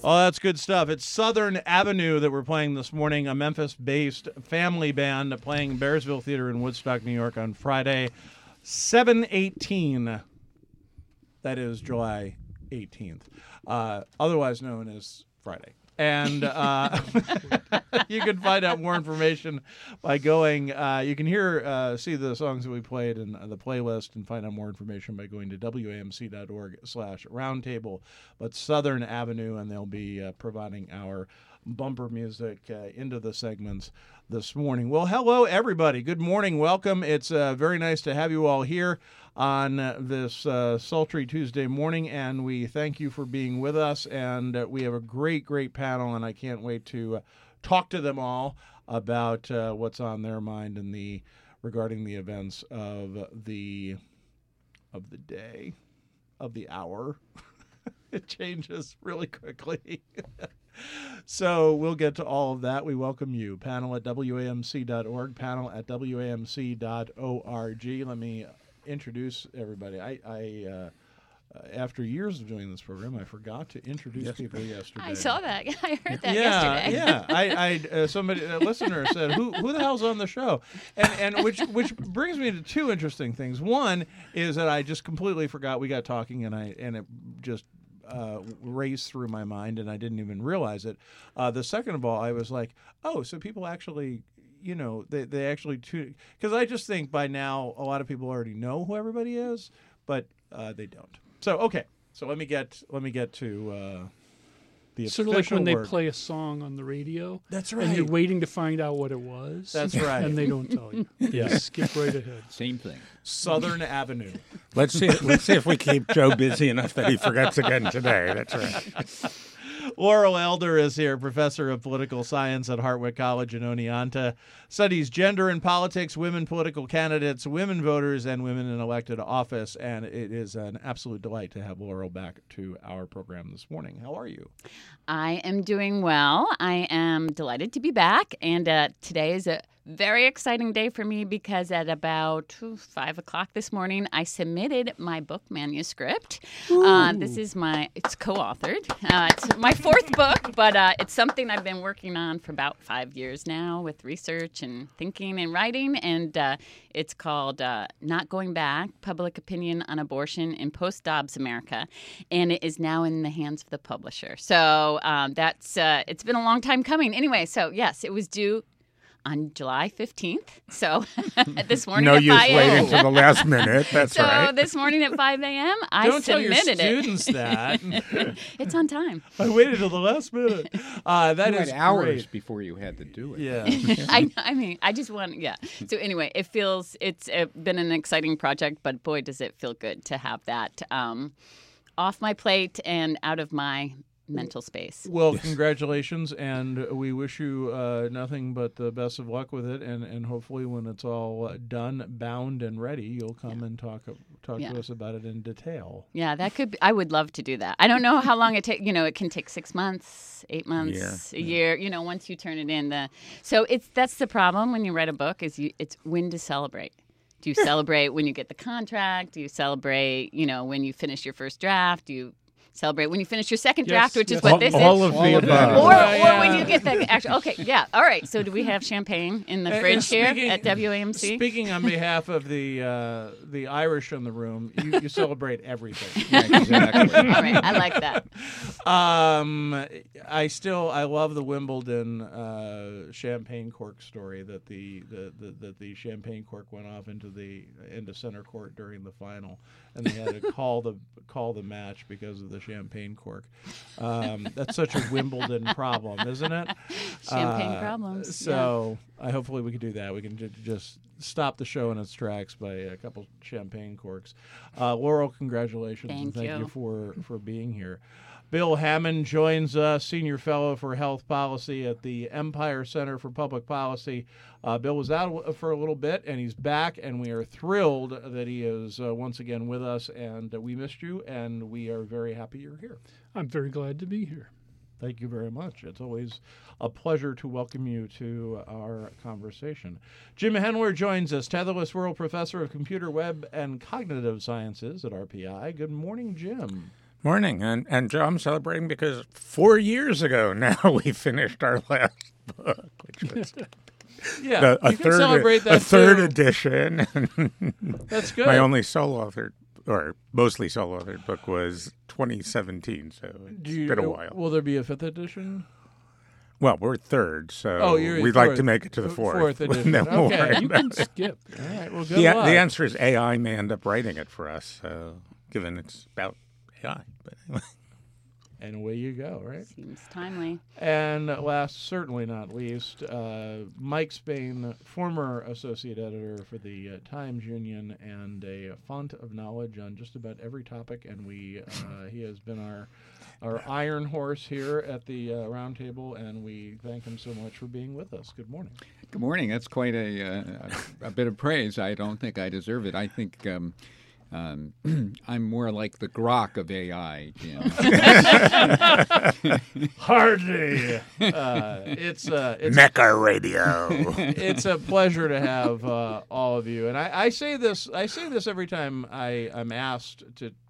Oh, that's good stuff. It's Southern Avenue that we're playing this morning, a Memphis-based family band playing Bearsville Theater in Woodstock, New York on Friday, 7/18. That is July 18th, otherwise known as Friday. And you can find out more information by going, you can see the songs that we played in the playlist and find out more information by going to wamc.org/roundtable. But Southern Avenue, and they'll be providing our bumper music into the segments this morning. Well, hello, everybody. Good morning. Welcome. It's very nice to have you all here on this sultry Tuesday morning, and we thank you for being with us. And we have a great, great panel, and I can't wait to talk to them all about what's on their mind and regarding the events of the day, of the hour. It changes really quickly. So we'll get to all of that. We welcome you. Panel at WAMC.org, panel at WAMC.org. Let me introduce everybody. I after years of doing this program, I forgot to introduce people yesterday. I saw that. I heard that yesterday. Yeah. A listener said, "Who the hell's on the show?" And which brings me to two interesting things. One is that I just completely forgot. We got talking, and it just raced through my mind, and I didn't even realize it. The second of all, I was like, "Oh, so people actually." They actually tune, because I just think by now a lot of people already know who everybody is, but they don't. So okay, so let me get to the sort of like when they play a song on the radio. That's right. And you're waiting to find out what it was. That's right. And they don't tell you. Yeah, skip right ahead. Same thing. Southern Avenue. Let's see if we keep Joe busy enough that he forgets again today. That's right. Laurel Elder is here, professor of political science at Hartwick College in Oneonta, studies gender and politics, women political candidates, women voters, and women in elected office. And it is an absolute delight to have Laurel back to our program this morning. How are you? I am doing well. I am delighted to be back. And today is a very exciting day for me because at about 5 o'clock this morning, I submitted my book manuscript. It's co-authed. It's my fourth book, but it's something I've been working on for about 5 years now with research and thinking and writing. And it's called Not Going Back, Public Opinion on Abortion in Post-Dobbs America. And it is now in the hands of the publisher. So it's been a long time coming. Anyway, so yes, it was due on July 15th. So this morning no at 5 use a.m. waiting to the last minute. That's right. So this morning at 5 a.m., I submitted it. Don't tell your students that. It's on time. I waited till the last minute. That is hours great. before you had to do it. Yeah. I just want, yeah. So anyway, it's been an exciting project, but boy, does it feel good to have that off my plate and out of my mental space. Well, Congratulations, and we wish you nothing but the best of luck with it, and hopefully when it's all done, bound, and ready, you'll come and talk to us about it in detail. Yeah, that could be, I would love to do that. I don't know how long it takes. It can take 6 months, 8 months, a year. Once you turn it in. So that's the problem when you write a book is it's when to celebrate. Do you celebrate when you get the contract? Do you celebrate, when you finish your first draft? Do you celebrate when you finish your second draft, which is what this is? All of the above. Or when you get the actual... Okay, yeah. All right. So do we have champagne in the fridge here at WAMC? Speaking on behalf of the Irish in the room, you celebrate everything. Yeah, exactly. All right. I like that. I love the Wimbledon champagne cork story that the champagne cork went off into center court during the final, and they had to call the match because of the champagne cork. That's such a Wimbledon problem, isn't it? Champagne problems. So hopefully we can do that. We can just stop the show in its tracks by a couple champagne corks. Laurel, congratulations. Thank you for being here. Bill Hammond joins us, Senior Fellow for Health Policy at the Empire Center for Public Policy. Bill was out for a little bit, and he's back, and we are thrilled that he is once again with us, and we missed you, and we are very happy you're here. I'm very glad to be here. Thank you very much. It's always a pleasure to welcome you to our conversation. Jim Hendler joins us, Tetherless World Professor of Computer, Web, and Cognitive Sciences at RPI. Good morning, Jim. Morning. And Joe, I'm celebrating because 4 years ago now we finished our last book, which was Yeah, a you can celebrate that third too. edition. That's good. My only solo authored, or mostly solo authored book was 2017, so it's been a while. Will there be a 5th edition? Well, we're third, so Oh, you're we'd fourth. like to make it to the fourth. Fourth edition. No more. Okay. You can skip. All right. Well, good The luck. answer is AI may end up writing it for us, given it's about AI. But anyway. And away you go, right? Seems timely. And last, certainly not least, Mike Spain, former associate editor for the Times Union and a font of knowledge on just about every topic. And he has been our iron horse here at the round table, and we thank him so much for being with us. Good morning. Good morning. That's quite a bit of praise. I don't think I deserve it. I think I'm more like the Grok of AI, Jim. Hardly. It's Mecha Radio. it's a pleasure to have all of you, and I say this every time I'm asked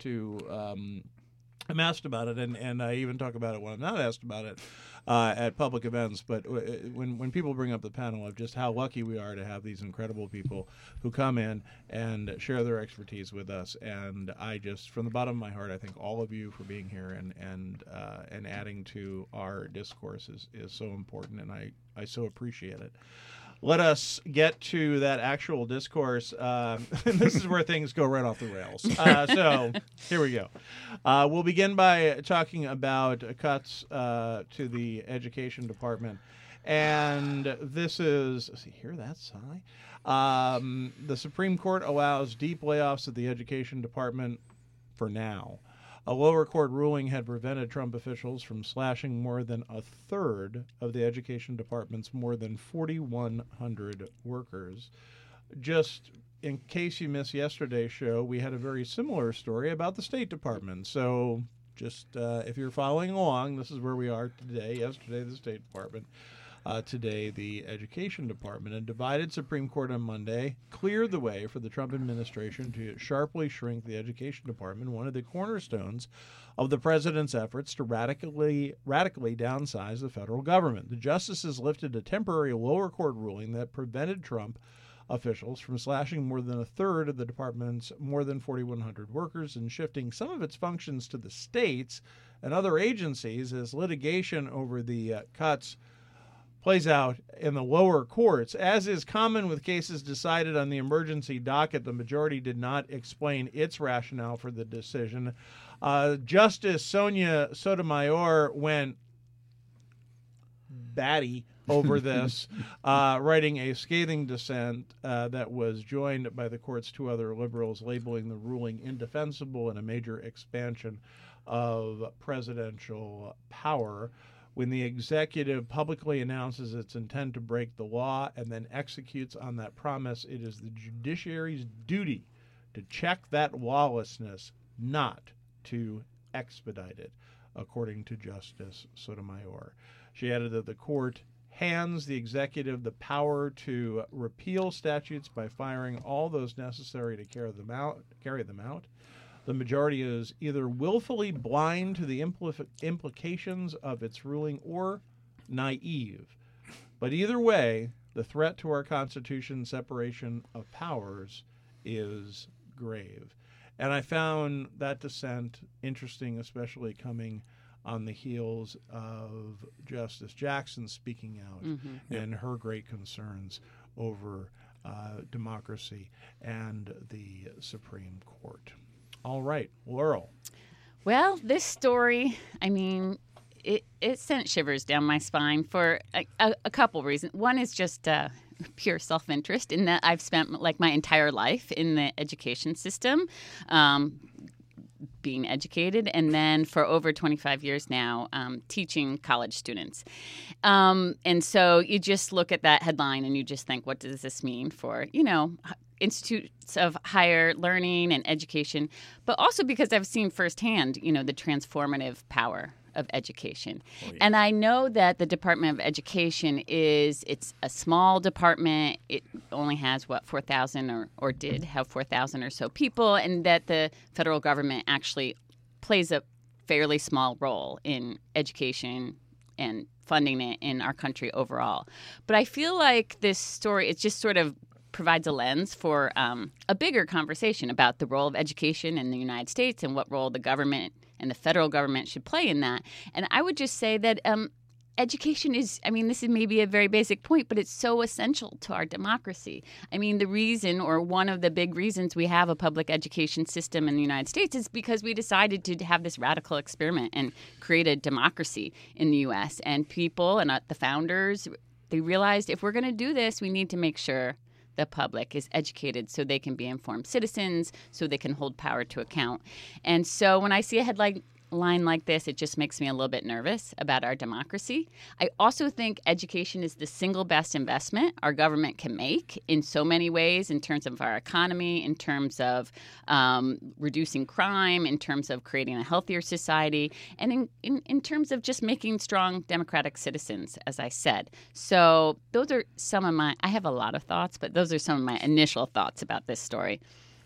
I'm asked about it, and I even talk about it when I'm not asked about it at public events. But when people bring up the panel of just how lucky we are to have these incredible people who come in and share their expertise with us, and I just, from the bottom of my heart, I thank all of you for being here and adding to our discourse is so important, and I so appreciate it. Let us get to that actual discourse. This is where things go right off the rails. So here we go. We'll begin by talking about cuts to the education department. And this is, hear that sigh? The Supreme Court allows deep layoffs at the education department for now. A lower court ruling had prevented Trump officials from slashing more than a third of the education department's more than 4,100 workers. Just in case you missed yesterday's show, we had a very similar story about the State Department. So just if you're following along, this is where we are today. Yesterday, the State Department. Today, the Education Department. A divided Supreme Court on Monday cleared the way for the Trump administration to sharply shrink the Education Department, one of the cornerstones of the president's efforts to radically downsize the federal government. The justices lifted a temporary lower court ruling that prevented Trump officials from slashing more than a third of the department's more than 4,100 workers and shifting some of its functions to the states and other agencies as litigation over the cuts plays out in the lower courts. As is common with cases decided on the emergency docket, the majority did not explain its rationale for the decision. Justice Sonia Sotomayor went batty over this, writing a scathing dissent that was joined by the court's two other liberals, labeling the ruling indefensible and a major expansion of presidential power. When the executive publicly announces its intent to break the law and then executes on that promise, it is the judiciary's duty to check that lawlessness, not to expedite it, according to Justice Sotomayor. She added that the court hands the executive the power to repeal statutes by firing all those necessary to carry them out. The majority is either willfully blind to the implications of its ruling or naive. But either way, the threat to our Constitution's separation of powers is grave. And I found that dissent interesting, especially coming on the heels of Justice Jackson speaking out and her great concerns over democracy and the Supreme Court. All right, Laurel. Well, this story, I mean, it sent shivers down my spine for a couple reasons. One is just pure self-interest in that I've spent like my entire life in the education system, being educated, and then for over 25 years now, teaching college students. And so you just look at that headline and you just think, what does this mean for, institutes of higher learning and education, but also because I've seen firsthand, the transformative power of education. Oh, yeah. And I know that the Department of Education it's a small department. It only has 4,000 or did have 4,000 or so people, and that the federal government actually plays a fairly small role in education and funding it in our country overall. But I feel like this story, it just sort of provides a lens for a bigger conversation about the role of education in the United States and what role the government and the federal government should play in that. And I would just say that education is, I mean, this is maybe a very basic point, but it's so essential to our democracy. I mean, the reason, or one of the big reasons we have a public education system in the United States is because we decided to have this radical experiment and create a democracy in the U.S. And people and the founders, they realized if we're going to do this, we need to make sure the public is educated so they can be informed citizens, so they can hold power to account. And so when I see a headline like this, it just makes me a little bit nervous about our democracy. I also think education is the single best investment our government can make in so many ways, in terms of our economy, in terms of reducing crime, in terms of creating a healthier society, and in terms of just making strong democratic citizens, as I said. So those are some of I have a lot of thoughts, but those are some of my initial thoughts about this story.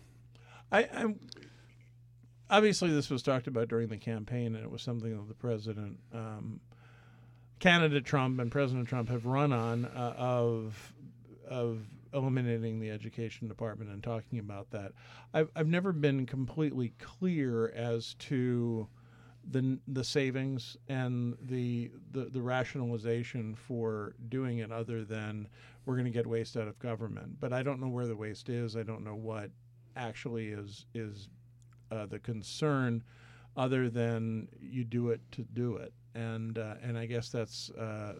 Obviously, this was talked about during the campaign, and it was something that the president, candidate Trump and President Trump have run on of eliminating the education department and talking about that. I've never been completely clear as to the savings and the rationalization for doing it, other than we're going to get waste out of government. But I don't know where the waste is. I don't know what actually is the concern, other than you do it to do it, and I guess that's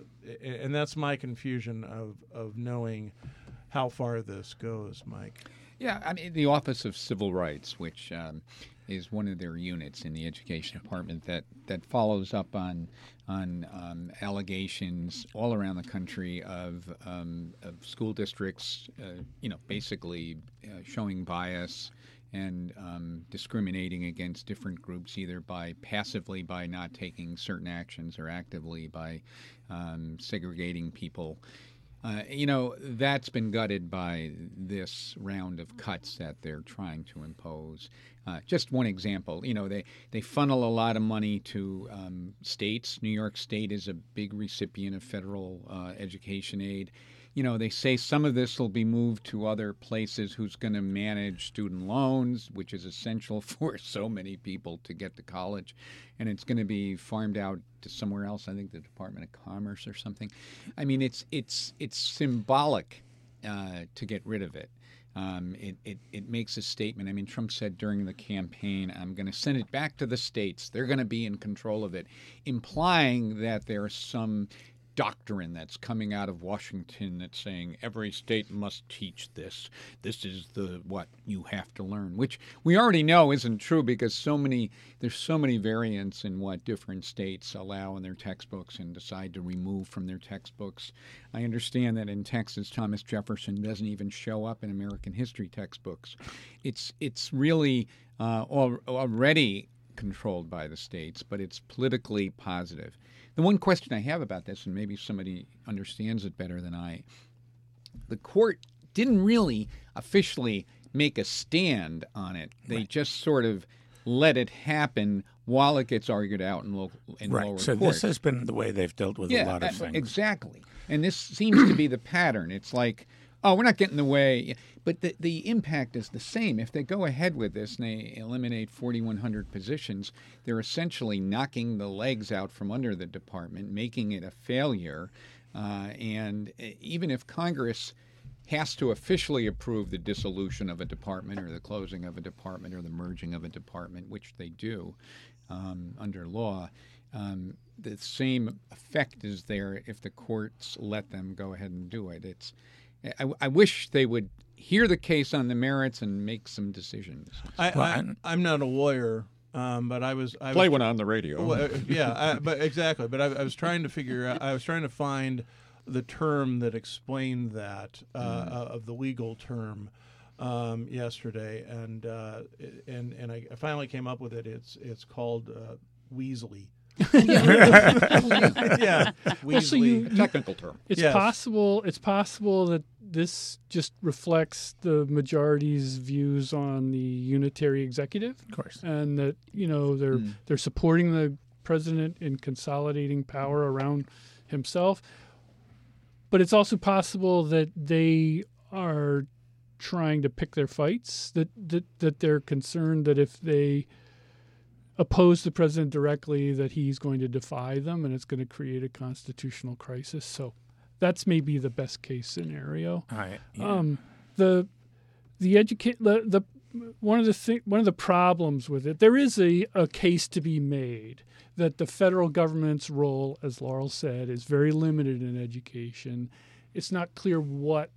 my confusion of knowing how far this goes, Mike. Yeah, I mean, the Office of Civil Rights, which is one of their units in the Education Department that follows up on allegations all around the country of school districts, basically showing bias and discriminating against different groups, either passively by not taking certain actions or actively by segregating people. That's been gutted by this round of cuts that they're trying to impose. Just one example, they funnel a lot of money to states. New York State is a big recipient of federal education aid. They say some of this will be moved to other places who's going to manage student loans, which is essential for so many people to get to college. And it's going to be farmed out to somewhere else, I think the Department of Commerce or something. I mean, it's symbolic to get rid of it. It makes a statement. I mean, Trump said during the campaign, I'm going to send it back to the states. They're going to be in control of it, implying that there's some doctrine that's coming out of Washington that's saying every state must teach this. This is what you have to learn, which we already know isn't true, because there's so many variants in what different states allow in their textbooks and decide to remove from their textbooks. I understand that in Texas, Thomas Jefferson doesn't even show up in American history textbooks. It's really already controlled by the states, but it's politically positive. The one question I have about this, and maybe somebody understands it better than I, the court didn't really officially make a stand on it. They just sort of let it happen while it gets argued out in lower court. So this has been the way they've dealt with a lot of things. Exactly. And this seems to be the pattern. It's like, oh, we're not getting in the way. But the impact is the same. If they go ahead with this and they eliminate 4,100 positions, they're essentially knocking the legs out from under the department, making it a failure. And even if Congress has to officially approve the dissolution of a department or the closing of a department or the merging of a department, which they do under law, the same effect is there if the courts let them go ahead and do it. I wish they would hear the case on the merits and make some decisions. I'm not a lawyer, but I was play one on the radio. But exactly. But I was trying to figure out. I was trying to find the term that explained that of the legal term yesterday, and I finally came up with it. It's called Weasley. Yeah, Well, so Weasley. Technical term. It's Yes. possible. It's possible that this just reflects the majority's views on the unitary executive, Of course. and that they're supporting the president in consolidating power around himself. But it's also possible that they are trying to pick their fights. That they're concerned that if they oppose the president directly, that he's going to defy them, and it's going to create a constitutional crisis. So that's maybe the best case scenario. The one of the problems with it, there is a case to be made that the federal government's role, as Laurel said, is very limited in education. It's not clear where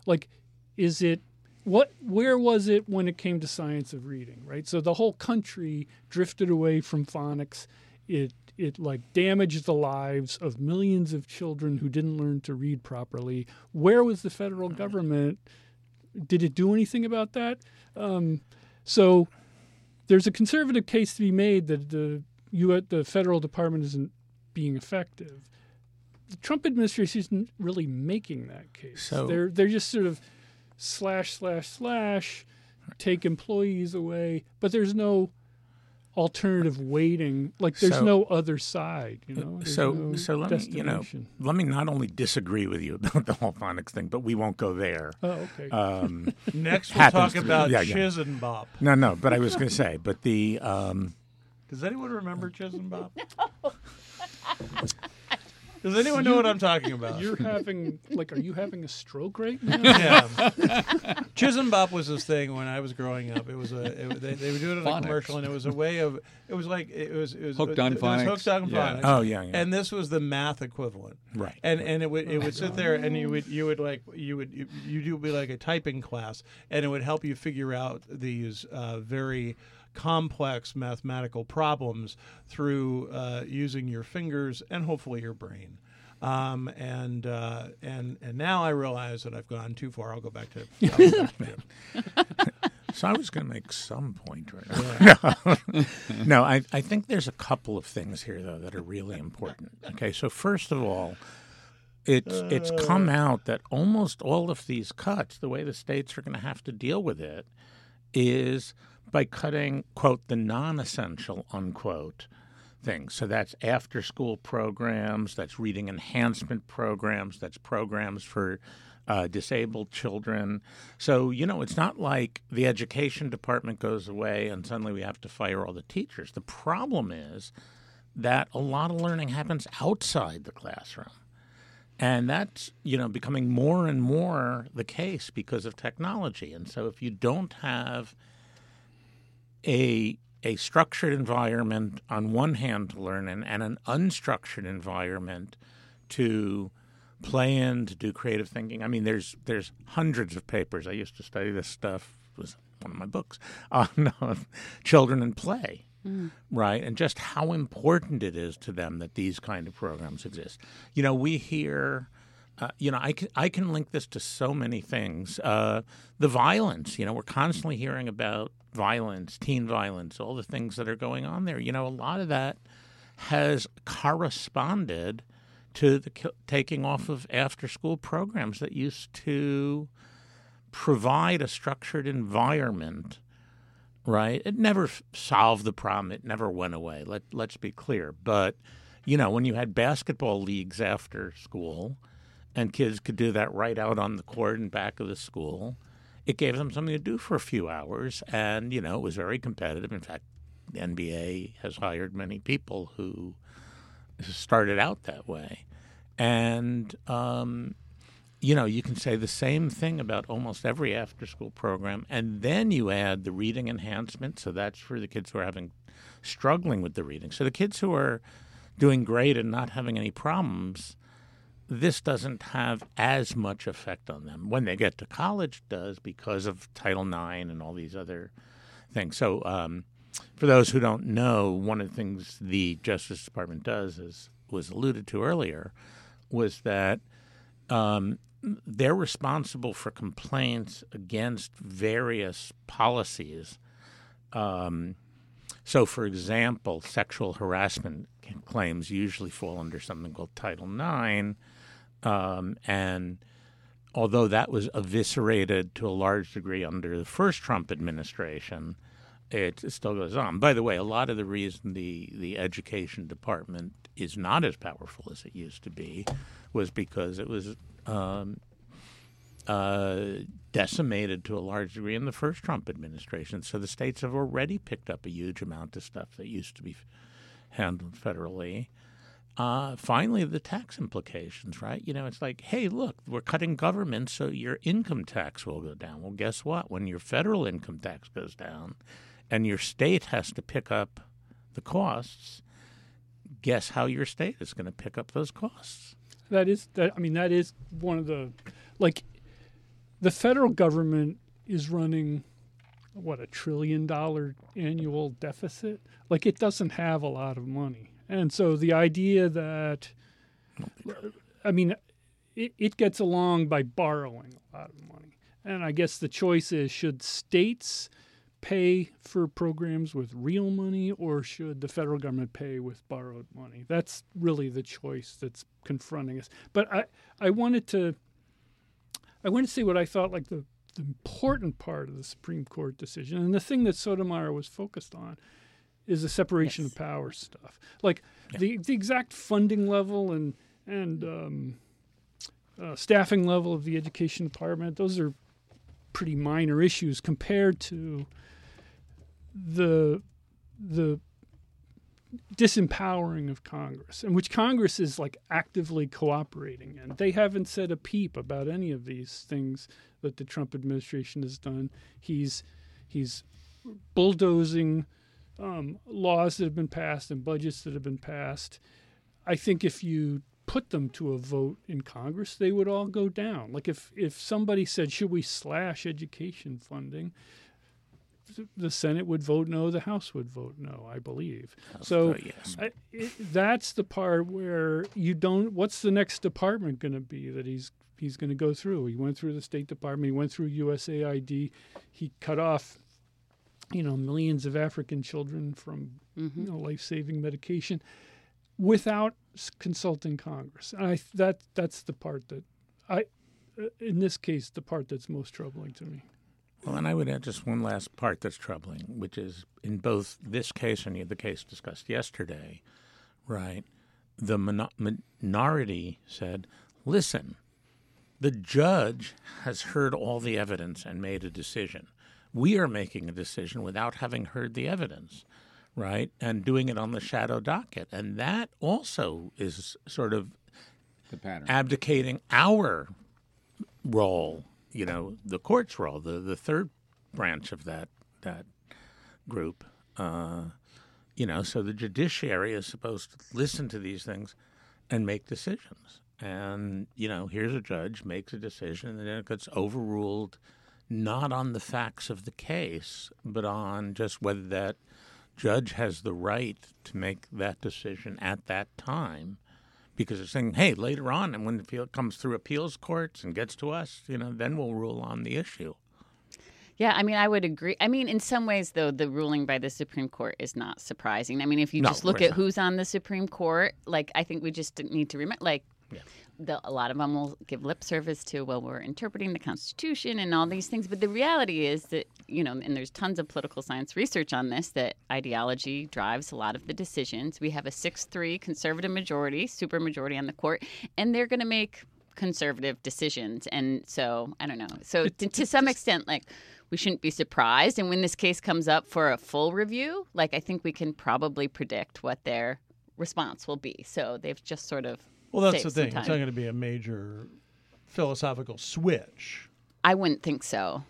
was it when it came to science of reading, right? So the whole country drifted away from phonics. It damaged the lives of millions of children who didn't learn to read properly. Where was the federal government? Did it do anything about that? So there's a conservative case to be made that the federal department isn't being effective. The Trump administration isn't really making that case. So they're just sort of slash, take employees away, but there's no alternative weighting. Like there's no other side, There's So no let destination. let me not only disagree with you about the whole phonics thing, but we won't go there. Oh, okay. Next, we'll Happens talk to be- about yeah. Chisenbop. No, but I was going to say, but the Does anyone remember Chisenbop? Does anyone know what I'm talking about? Are you having a stroke right now? Yeah. Chisenbop was this thing when I was growing up. It was they would do it in a Phonics. commercial, and it was a way of it was Hooked on it was phonics. hooked on Yeah. phonics. Oh, yeah. And this was the math equivalent. Right. And it would sit there, and you would do be like a typing class, and it would help you figure out these very complex mathematical problems through using your fingers and hopefully your brain. And now I realize that I've gone too far. I'll go back to Jim. So I was going to make some point right now. No, I think there's a couple of things here, though, that are really important. Okay, so first of all, it's come out that almost all of these cuts, the way the states are going to have to deal with it, is by cutting, quote, the non-essential, unquote, things. So that's after-school programs, that's reading enhancement programs, that's programs for disabled children. So, it's not like the education department goes away and suddenly we have to fire all the teachers. The problem is that a lot of learning happens outside the classroom. And that's, becoming more and more the case because of technology. And so if you don't have a structured environment on one hand to learn in and an unstructured environment to play in, to do creative thinking. I mean, there's hundreds of papers. I used to study this stuff. It was one of my books on children and play, right? And just how important it is to them that these kind of programs exist. We hear, I can link this to so many things. The violence, we're constantly hearing about violence, teen violence, all the things that are going on there. A lot of that has corresponded to the taking off of after-school programs that used to provide a structured environment, right? It never solved the problem. It never went away. Let's be clear. But, when you had basketball leagues after school and kids could do that right out on the court and back of the school, it gave them something to do for a few hours, and, it was very competitive. In fact, the NBA has hired many people who started out that way. And, you can say the same thing about almost every after-school program, and then you add the reading enhancement, so that's for the kids who are struggling with the reading. So the kids who are doing great and not having any problems, this doesn't have as much effect on them. When they get to college, it does because of Title IX and all these other things. So for those who don't know, one of the things the Justice Department does, as was alluded to earlier, was that they're responsible for complaints against various policies. So, for example, sexual harassment claims usually fall under something called Title IX, and although that was eviscerated to a large degree under the first Trump administration, it still goes on. By the way, a lot of the reason the Education Department is not as powerful as it used to be was because it was decimated to a large degree in the first Trump administration. So the states have already picked up a huge amount of stuff that used to be handled federally. Finally, the tax implications, right? It's like, hey, look, we're cutting government, so your income tax will go down. Well, guess what? When your federal income tax goes down and your state has to pick up the costs, guess how your state is going to pick up those costs? That is one of the, like, the federal government is running, what, $1 trillion annual deficit? Like, it doesn't have a lot of money. And so the idea that, it gets along by borrowing a lot of money. And I guess the choice is, should states pay for programs with real money, or should the federal government pay with borrowed money? That's really the choice that's confronting us. But I wanted to say what I thought, like, the important part of the Supreme Court decision, and the thing that Sotomayor was focused on, is the separation of power stuff. Like, the exact funding level and staffing level of the Education Department, those are pretty minor issues compared to the disempowering of Congress, in which Congress is, like, actively cooperating in. They haven't said a peep about any of these things that the Trump administration has done. He's bulldozing laws that have been passed and budgets that have been passed. I think if you put them to a vote in Congress, they would all go down. Like, if somebody said, should we slash education funding, the Senate would vote no, the House would vote no, I believe. So yes. That's the part where you don't, what's the next department going to be that he's going to go through? He went through the State Department, he went through USAID, he cut off millions of African children from life-saving medication without consulting Congress. And that's the part that in this case, the part that's most troubling to me. Well, and I would add just one last part that's troubling, which is in both this case and the case discussed yesterday, right? The minority said, listen, the judge has heard all the evidence and made a decision. We are making a decision without having heard the evidence, right? And doing it on the shadow docket. And that also is sort of the pattern, abdicating our role, the court's role, the third branch of that group. So the judiciary is supposed to listen to these things and make decisions. And, here's a judge, makes a decision, and then it gets overruled, not on the facts of the case, but on just whether that judge has the right to make that decision at that time. Because they're saying, hey, later on, and when it comes through appeals courts and gets to us, then we'll rule on the issue. Yeah, I would agree. In some ways, though, the ruling by the Supreme Court is not surprising. If you just look at who's on the Supreme Court, like, I think we just need to remember, like, a lot of them will give lip service to, well, we're interpreting the Constitution and all these things. But the reality is that, and there's tons of political science research on this, that ideology drives a lot of the decisions. We have a 6-3 conservative majority, supermajority on the court, and they're going to make conservative decisions. And so, I don't know. So to some extent, like, we shouldn't be surprised. And when this case comes up for a full review, like, I think we can probably predict what their response will be. So they've just sort of Well, that's the thing. Time. It's not going to be a major philosophical switch. I wouldn't think so.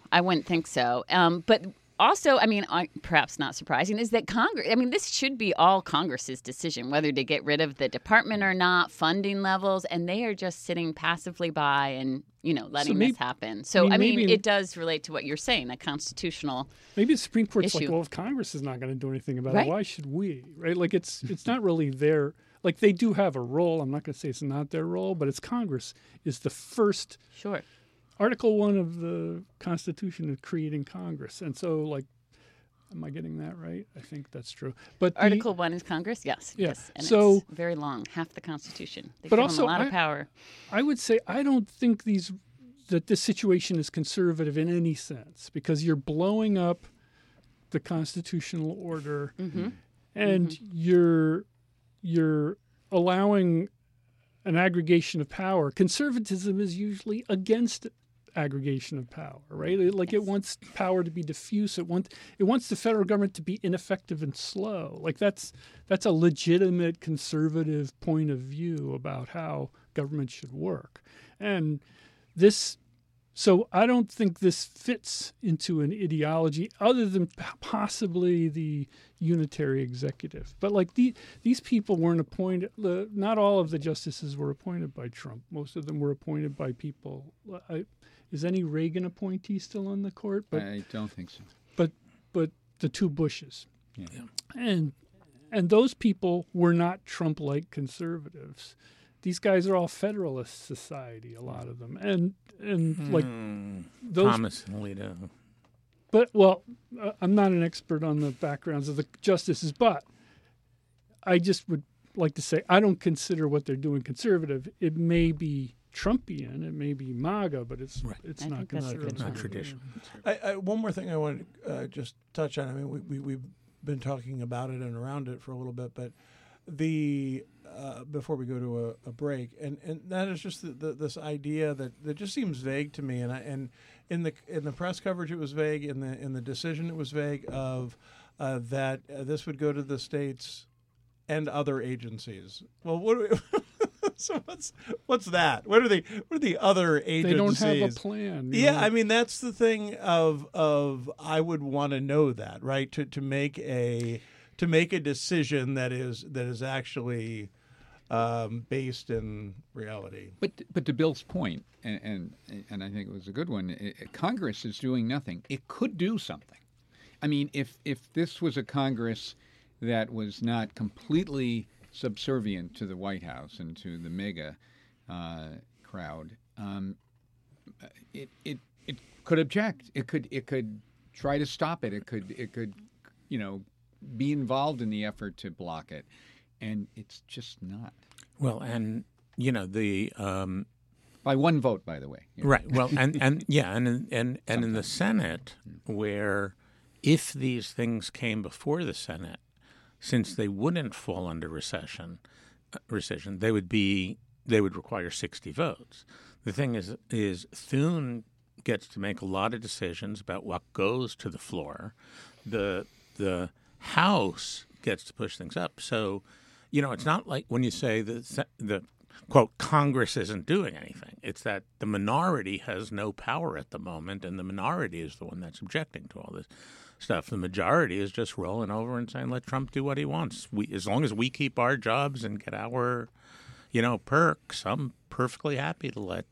But also, perhaps not surprising, is that Congress, this should be all Congress's decision, whether to get rid of the department or not, funding levels, and they are just sitting passively by and, letting this happen. So, it does relate to what you're saying, a constitutional Maybe the Supreme Court's issue. like, well, if Congress is not going to do anything about Right. it, why should we? Right? Like, it's not really their, like, they do have a role. I'm not going to say it's not their role, but it's Congress is the first. Sure. Article 1 of the Constitution is creating Congress. And so, like, Am I getting that right? I think that's true. But Article 1 is Congress? Yes. Yeah. Yes. And So- it's very long, half the Constitution. They But give also, them a lot of power. I would say I don't think that this situation is conservative in any sense, because you're blowing up the constitutional order, and you're allowing an aggregation of power. Conservatism is usually against aggregation of power, right? It wants power to be diffuse. It wants the federal government to be ineffective and slow. Like that's a legitimate conservative point of view about how government should work. And so I don't think this fits into an ideology other than possibly the unitary executive. But like these people weren't appointed. Not all of the justices were appointed by Trump. Most of them were appointed by people. Is any Reagan appointee still on the court? But I don't think so. but the two Bushes. Yeah. And those people were not Trump-like conservatives. These guys are all Federalist Society, a lot of them, and like those. Thomas and Alito. But I'm not an expert on the backgrounds of the justices, but I just would like to say I don't consider what they're doing conservative. It may be Trumpian, it may be MAGA, but it's I not think that's a good conservative. Not traditional. One more thing I want to just touch on. I mean, we've been talking about it and around it for a little bit, but before we go to a break, and that is just this idea that just seems vague to me, and in the press coverage it was vague, in the decision it was vague of that this would go to the states and other agencies. Well, so what's that? What are the other agencies? They don't have a plan. you Yeah, know? I mean that's the thing of I would want to know that, right? To make a decision that is actually based in reality. But to Bill's point, and I think it was a good one, Congress is doing nothing. It could do something. I mean, if this was a Congress that was not completely subservient to the White House and to the mega crowd, it could object. It could try to stop it. It could be involved in the effort to block it, and it's just not. Well, and the by one vote, by the way. right. Well, and in the Senate, where if these things came before the Senate, since they wouldn't fall under rescission, they would require 60 votes. The thing is Thune gets to make a lot of decisions about what goes to the floor. The House gets to push things up. So, it's not like when you say the quote Congress isn't doing anything. It's that the minority has no power at the moment, and the minority is the one that's objecting to all this stuff. The majority is just rolling over and saying, let Trump do what he wants. As long as we keep our jobs and get our, perks, I'm perfectly happy to let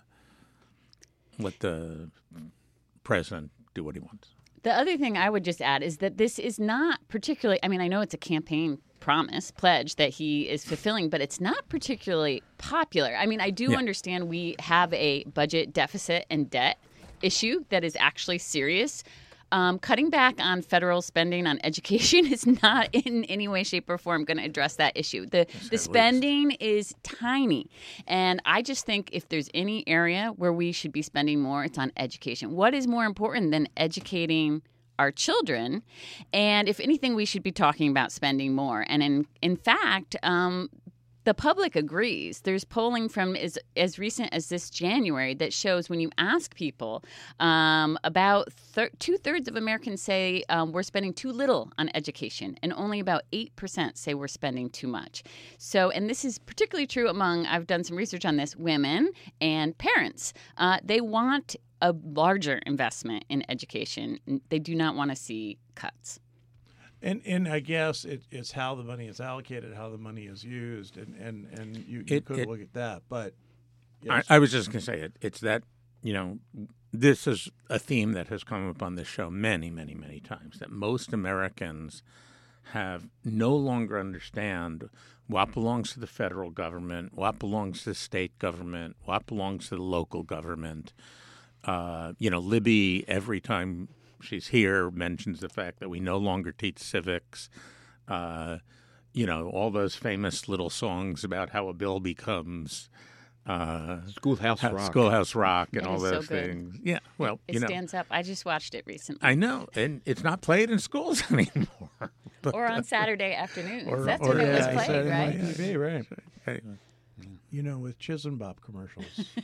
the president do what he wants. The other thing I would just add is that this is not particularly, I mean, I know it's a campaign pledge that he is fulfilling, but it's not particularly popular. I mean, I do understand we have a budget deficit and debt issue that is actually serious. Cutting back on federal spending on education is not in any way, shape, or form going to address that issue. The spending is tiny. And I just think if there's any area where we should be spending more, it's on education. What is more important than educating our children? And if anything, we should be talking about spending more. And in fact, the public agrees. There's polling from as recent as this January that shows when you ask people, about 2/3 of Americans say we're spending too little on education, and only about 8% say we're spending too much. So, and this is particularly true among, I've done some research on this, women and parents. They want a larger investment in education. They do not want to see cuts. And I guess it's how the money is allocated, how the money is used, and you could look at that. But yes. I was just going to say it's that, this is a theme that has come up on this show many, many, many times, that most Americans have no longer understand what belongs to the federal government, what belongs to the state government, what belongs to the local government. Libby, every time she's here, mentions the fact that we no longer teach civics. All those famous little songs about how a bill becomes Schoolhouse Rock. Schoolhouse Rock and That all is so those good. things. Yeah, well, It stands up. I just watched it recently. I know, and it's not played in schools anymore. But, Or on Saturday afternoons. Or- That's or- when it was yeah, played, Saturday right? Night TV, right? anyway. With Chisenbop commercials.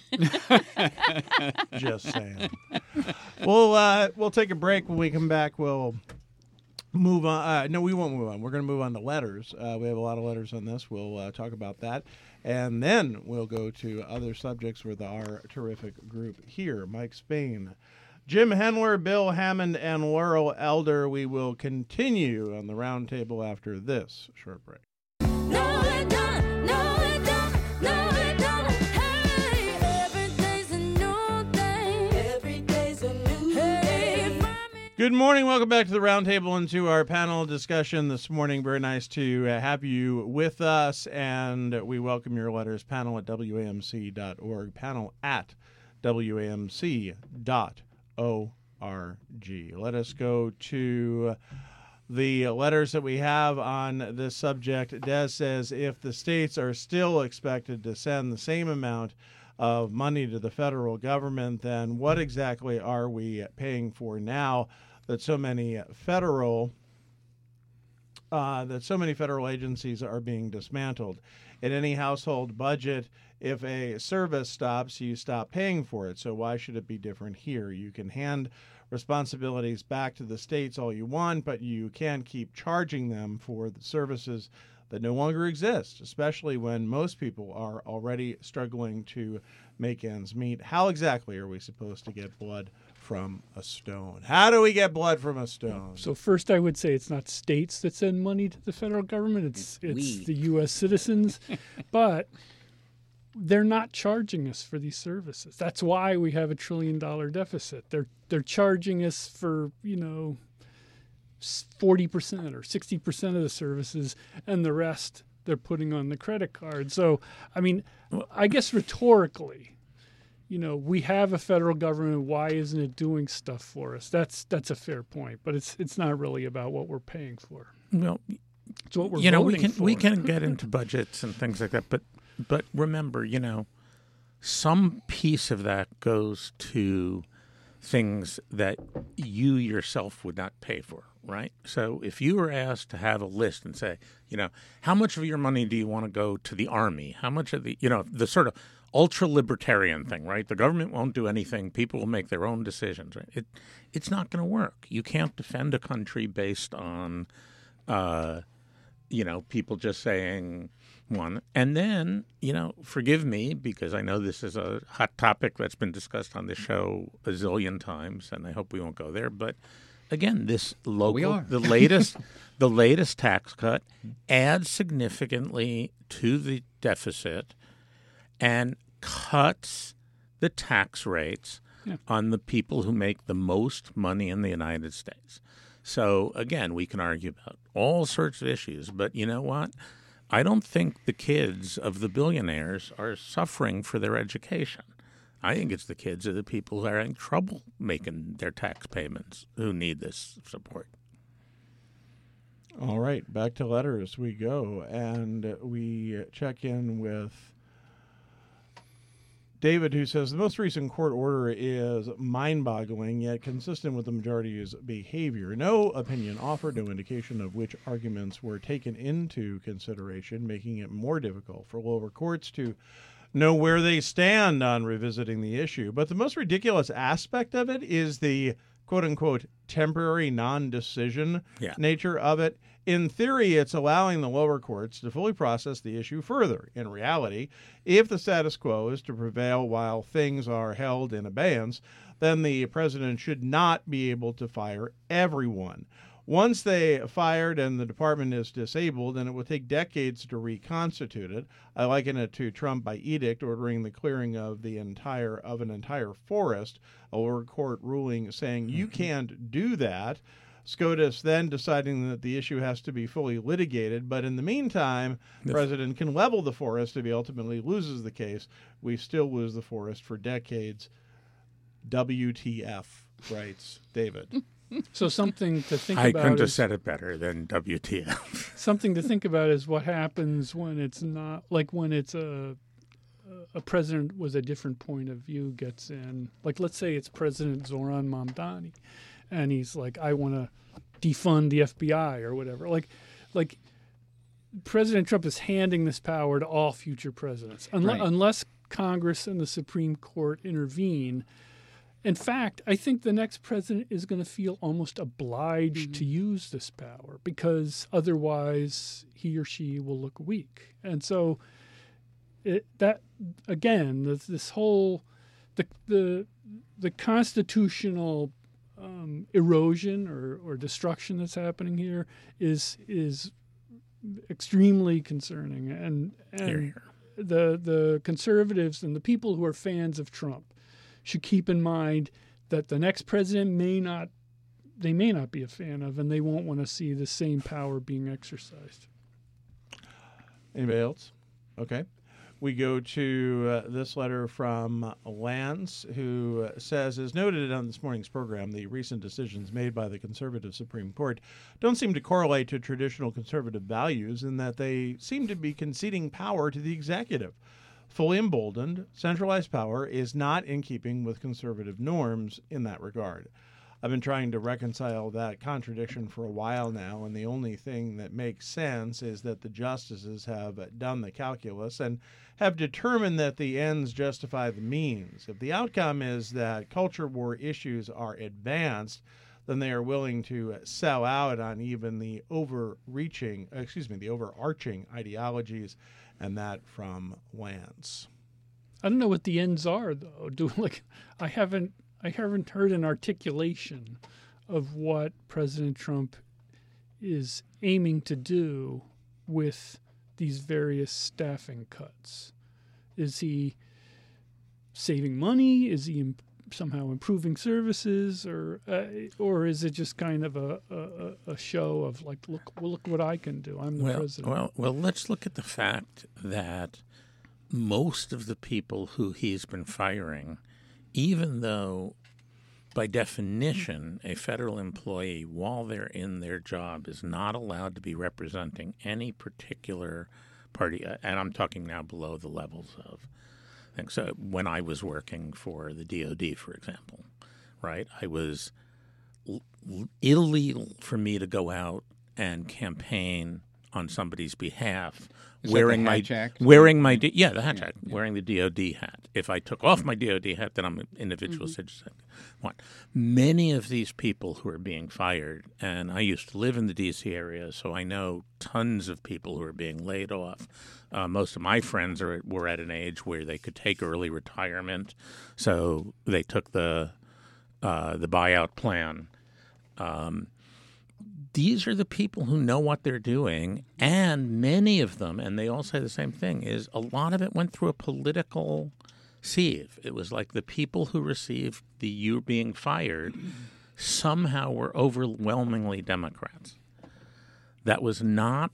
Just saying. We'll take a break. When we come back, we'll move on. No, we won't move on. We're going to move on to letters. We have a lot of letters on this. We'll talk about that. And then we'll go to other subjects with our terrific group here. Mike Spain, Jim Henler, Bill Hammond, and Laurel Elder. We will continue on the roundtable after this short break. No, it don't. No, it don't. No, it don't. Hey, every day's a new day. Every day's a new day. Good morning. Welcome back to the roundtable and to our panel discussion this morning. Very nice to have you with us, and we welcome your letters. Panel at WAMC.org. Panel at WAMC.org. Let us go to the letters that we have on this subject. Des says, if the states are still expected to send the same amount of money to the federal government, then what exactly are we paying for now that so many federal agencies are being dismantled? In any household budget, if a service stops, you stop paying for it. So why should it be different here? You can hand responsibilities back to the states all you want, but you can't keep charging them for the services that no longer exist, especially when most people are already struggling to make ends meet. How exactly are we supposed to get blood from a stone? How do we get blood from a stone? So first, I would say it's not states that send money to the federal government; it's we. the U.S. citizens, but they're not charging us for these services. That's why we have $1 trillion deficit. They're charging us for 40% or 60% of the services, and the rest they're putting on the credit card. So, I mean, I guess rhetorically, we have a federal government. Why isn't it doing stuff for us? That's a fair point, but it's not really about what we're paying for. Well, It's what we're voting for. we can get into budgets and things like that, but remember, some piece of that goes to things that you yourself would not pay for, right? So if you were asked to have a list and say, how much of your money do you want to go to the Army? How much of the sort of ultra-libertarian thing, right? The government won't do anything. People will make their own decisions, right? It's not going to work. You can't defend a country based on, people just saying one. And then, forgive me, because I know this is a hot topic that's been discussed on this show a zillion times, and I hope we won't go there. But again, this the latest tax cut adds significantly to the deficit and cuts the tax rates on the people who make the most money in the United States. So again, we can argue about all sorts of issues, but you know what? I don't think the kids of the billionaires are suffering for their education. I think it's the kids of the people who are having trouble making their tax payments who need this support. All right, back to letters we go, and we check in with David, who says the most recent court order is mind-boggling, yet consistent with the majority's behavior. No opinion offered, no indication of which arguments were taken into consideration, making it more difficult for lower courts to know where they stand on revisiting the issue. But the most ridiculous aspect of it is the quote-unquote temporary non-decision nature of it. In theory, it's allowing the lower courts to fully process the issue further. In reality, if the status quo is to prevail while things are held in abeyance, then the president should not be able to fire everyone. Once they fired and the department is disabled, and it will take decades to reconstitute it. I liken it to Trump by edict ordering the clearing of an entire forest, a lower court ruling saying you can't do that. SCOTUS then deciding that the issue has to be fully litigated, but in the meantime, the president can level the forest if he ultimately loses the case. We still lose the forest for decades. WTF, writes David. So something to think I about couldn't have is said it better than WTF. something to think about is what happens when it's not like when it's a president with a different point of view gets in. Like let's say it's President Zoran Mamdani, and he's like, I want to defund the FBI or whatever. Like President Trump is handing this power to all future presidents, Right. unless Congress and the Supreme Court intervene. In fact, I think the next president is going to feel almost obliged to use this power because otherwise he or she will look weak. And so this whole the constitutional erosion or destruction that's happening here is extremely concerning. And Hear, hear. the conservatives and the people who are fans of Trump should keep in mind that the next president may not be a fan of, and they won't want to see the same power being exercised. Anybody else? Okay. We go to this letter from Lance, who says, as noted on this morning's program, the recent decisions made by the conservative Supreme Court don't seem to correlate to traditional conservative values in that they seem to be conceding power to the executive. Fully emboldened, centralized power is not in keeping with conservative norms in that regard. I've been trying to reconcile that contradiction for a while now, and the only thing that makes sense is that the justices have done the calculus and have determined that the ends justify the means. If the outcome is that culture war issues are advanced, then they are willing to sell out on even the overarching ideologies, and that from Lance. I don't know what the ends are, though. I haven't heard an articulation of what President Trump is aiming to do with these various staffing cuts. Is he saving money? Is he somehow improving services, or is it just kind of a show of like, look what I can do? I'm the president. Well, let's look at the fact that most of the people who he's been firing, even though by definition a federal employee, while they're in their job, is not allowed to be representing any particular party, and I'm talking now below the levels of things. So when I was working for the DOD, for example, right, I was illegal for me to go out and campaign on somebody's behalf wearing the Hatch Act, wearing the DOD hat. If I took off my DOD hat, then I'm an individual citizen. Many of these people who are being fired, and I used to live in the D.C. area, so I know tons of people who are being laid off. Most of my friends were at an age where they could take early retirement, so they took the buyout plan. These are the people who know what they're doing, and many of them, and they all say the same thing, is a lot of it went through a political sieve. It was like the people who received the "you being fired" somehow were overwhelmingly Democrats. That was not,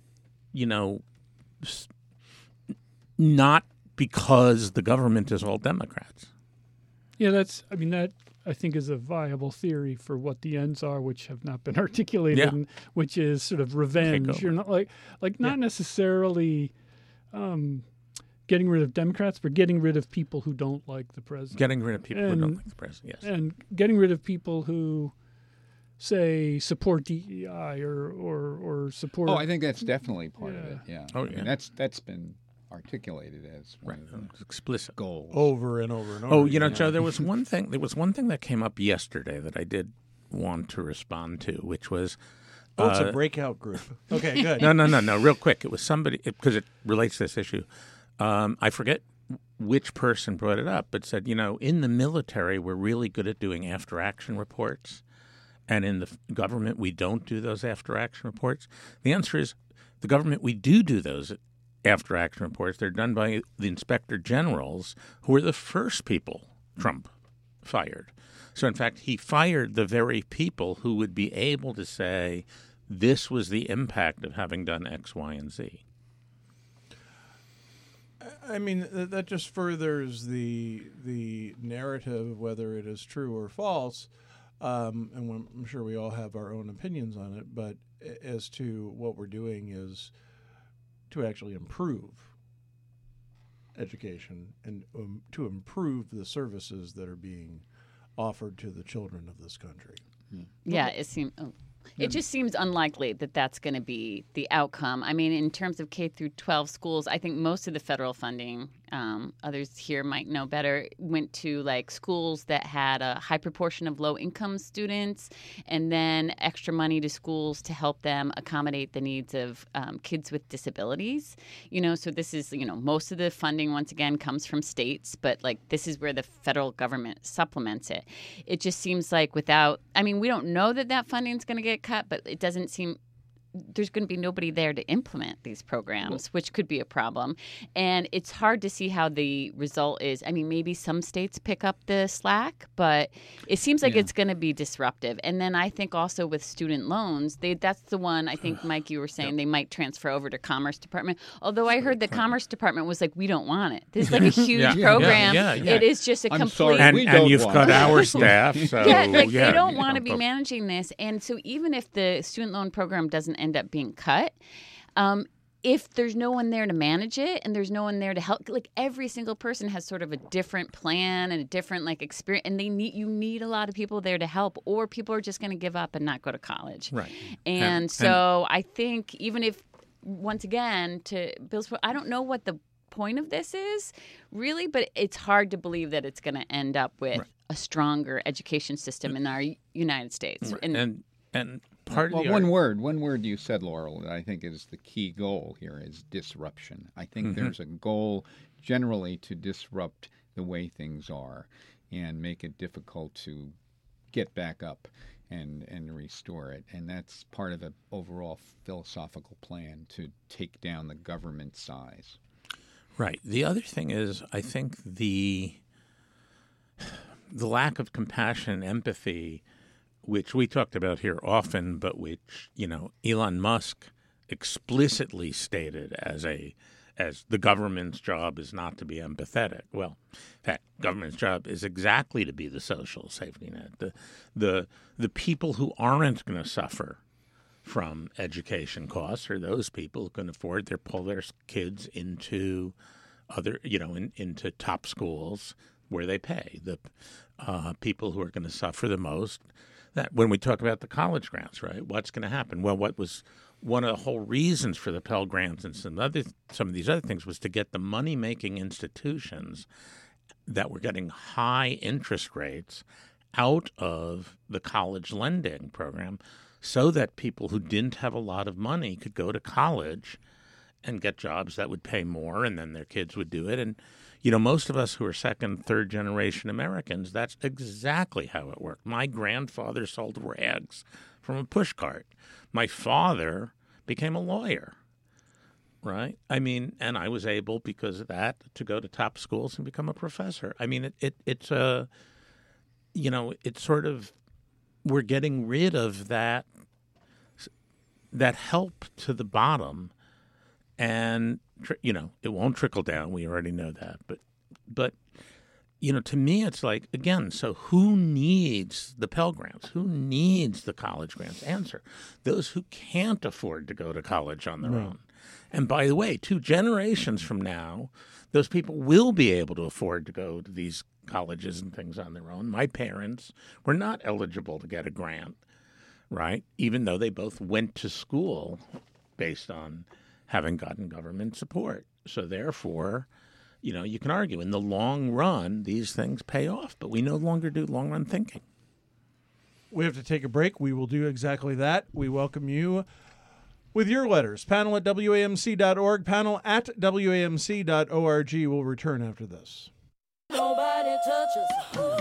not because the government is all Democrats. Yeah, that I think is a viable theory for what the ends are, which have not been articulated, and which is sort of revenge. You're not not necessarily getting rid of Democrats, but getting rid of people who don't like the president. Getting rid of people who don't like the president, yes. And getting rid of people who, say, support DEI or support... Oh, I think that's definitely part of it, yeah. Oh, I mean, that's been articulated as one of the explicit goals. Over and over and over. Oh, Joe, there was one thing that came up yesterday that I did want to respond to, which was... it's a breakout group. Okay, good. No, real quick. It was somebody, because it relates to this issue. I forget which person brought it up, but said, in the military, we're really good at doing after-action reports, and in the government, we don't do those after-action reports. The answer is, the government, we do those after-action reports. They're done by the inspector generals, who were the first people Trump fired. So, in fact, he fired the very people who would be able to say, this was the impact of having done X, Y, and Z. I mean, that just furthers the narrative, whether it is true or false, and I'm sure we all have our own opinions on it, but as to what we're doing is to actually improve education and to improve the services that are being offered to the children of this country. Yeah, it just seems unlikely that that's going to be the outcome. I mean, in terms of K through 12 schools, I think most of the federal funding, others here might know better, went to like schools that had a high proportion of low-income students, and then extra money to schools to help them accommodate the needs of kids with disabilities. So this is, most of the funding once again comes from states, but like this is where the federal government supplements it. It just seems like we don't know that funding is going to get cut, but it doesn't seem there's going to be nobody there to implement these programs, which could be a problem. And it's hard to see how the result is. I mean, maybe some states pick up the slack, but it seems like it's going to be disruptive. And then I think also with student loans, that's the one, I think, Mike, you were saying they might transfer over to Commerce Department. Although I heard the Commerce Department was like, we don't want it. This is like a huge program. It is just a complete... And you've got our staff, so... They don't want to be managing this. And so even if the student loan program doesn't end up being cut, if there's no one there to manage it and there's no one there to help, like every single person has sort of a different plan and a different like experience, and you need a lot of people there to help, or people are just going to give up and not go to college. Right. And so I think even if, once again, to Bill's point, I don't know what the point of this is really, but it's hard to believe that it's going to end up with a stronger education system in our United States. Right. And part of the one word you said, Laurel, that I think is the key goal here is disruption. I think there's a goal generally to disrupt the way things are and make it difficult to get back up and restore it. And that's part of the overall philosophical plan to take down the government size. Right. The other thing is, I think the lack of compassion and empathy, which we talked about here often, but which, Elon Musk explicitly stated as the government's job is not to be empathetic. Well, in fact, government's job is exactly to be the social safety net. The people who aren't going to suffer from education costs are those people who can afford pull their kids into other, into top schools where they pay. The people who are going to suffer the most. That when we talk about the college grants, right? What's going to happen? Well, what was one of the whole reasons for the Pell Grants and some of these other things was to get the money-making institutions that were getting high interest rates out of the college lending program so that people who didn't have a lot of money could go to college and get jobs that would pay more, and then their kids would do it. And most of us who are second, third generation Americans, that's exactly how it worked. My grandfather sold rags from a pushcart. My father became a lawyer, right? I mean, and I was able, because of that, to go to top schools and become a professor. I mean, it's sort of, we're getting rid of that help to the bottom. And, it won't trickle down. We already know that. But to me, it's like, again, so who needs the Pell Grants? Who needs the college grants? Answer, those who can't afford to go to college on their own. And by the way, 2 generations from now, those people will be able to afford to go to these colleges and things on their own. My parents were not eligible to get a grant, right? Even though they both went to school based on having gotten government support. So therefore, you can argue in the long run, these things pay off, but we no longer do long-run thinking. We have to take a break. We will do exactly that. We welcome you with your letters. Panel at WAMC.org, panel at WAMC.org. We'll return after this. Nobody touches.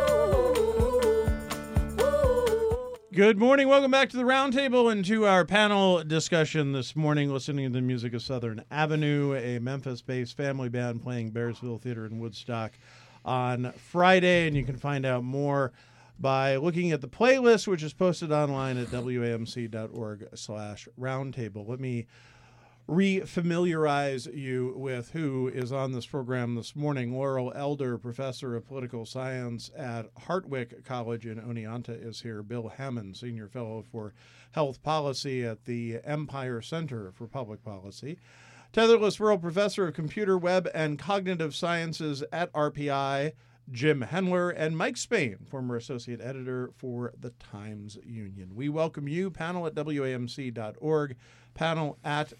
Good morning. Welcome back to the Roundtable and to our panel discussion this morning, listening to the music of Southern Avenue, a Memphis-based family band playing Bearsville Theater in Woodstock on Friday. And you can find out more by looking at the playlist, which is posted online at WAMC.org/roundtable. Let me re-familiarize you with who is on this program this morning. Laurel Elder, professor of political science at Hartwick College in Oneonta, is here. Bill Hammond, senior fellow for health policy at the Empire Center for Public Policy. Tetherless World professor of computer, web, and cognitive sciences at RPI, Jim Hendler, and Mike Spain, former associate editor for the Times Union. We welcome you, panel at WAMC.org, panel at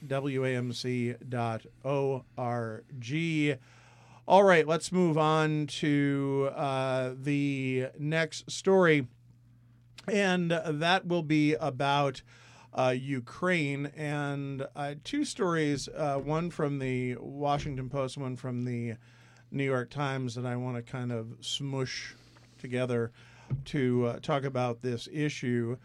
WAMC.org. All right, let's move on to the next story, and that will be about Ukraine. And two stories, one from the Washington Post, one from the New York Times, that I want to kind of smush together to talk about this issue.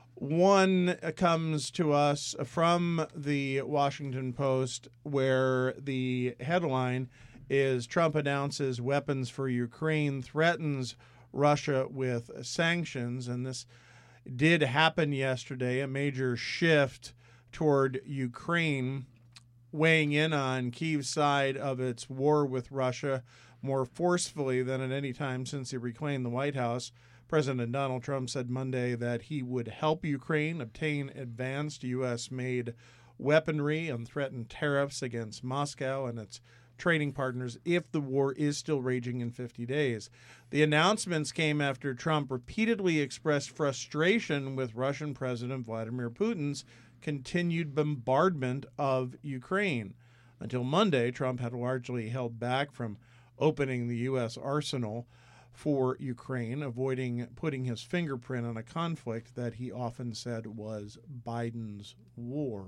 One comes to us from the Washington Post, where the headline is Trump announces weapons for Ukraine, threatens Russia with sanctions. And this did happen yesterday, a major shift toward Ukraine weighing in on Kyiv's side of its war with Russia more forcefully than at any time since he reclaimed the White House. President Donald Trump said Monday that he would help Ukraine obtain advanced U.S.-made weaponry and threaten tariffs against Moscow and its trading partners if the war is still raging in 50 days. The announcements came after Trump repeatedly expressed frustration with Russian President Vladimir Putin's continued bombardment of Ukraine. Until Monday, Trump had largely held back from opening the U.S. arsenal for Ukraine, avoiding putting his fingerprint on a conflict that he often said was Biden's war.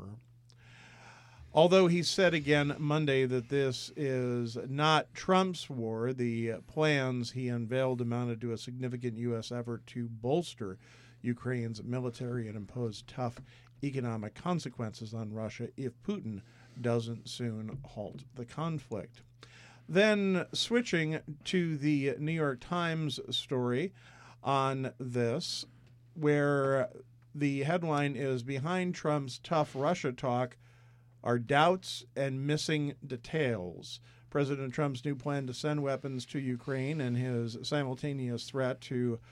Although he said again Monday that this is not Trump's war, the plans he unveiled amounted to a significant U.S. effort to bolster Ukraine's military and impose tough economic consequences on Russia if Putin doesn't soon halt the conflict. Then switching to the New York Times story on this, where the headline is Behind Trump's Tough Russia Talk Are Doubts and Missing Details. President Trump's new plan to send weapons to Ukraine and his simultaneous threat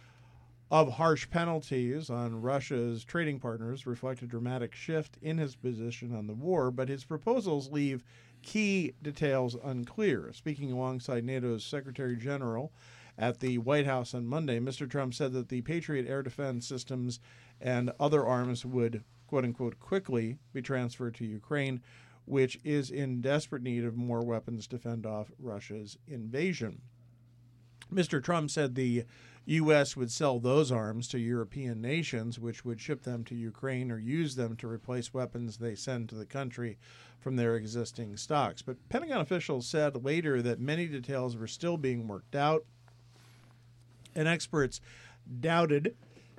of harsh penalties on Russia's trading partners reflect a dramatic shift in his position on the war, but his proposals leave key details unclear. Speaking alongside NATO's Secretary General at the White House on Monday, Mr. Trump said that the Patriot air defense systems and other arms would, quote-unquote, quickly be transferred to Ukraine, which is in desperate need of more weapons to fend off Russia's invasion. Mr. Trump said the U.S. would sell those arms to European nations, which would ship them to Ukraine or use them to replace weapons they send to the country from their existing stocks. But Pentagon officials said later that many details were still being worked out, and experts doubted.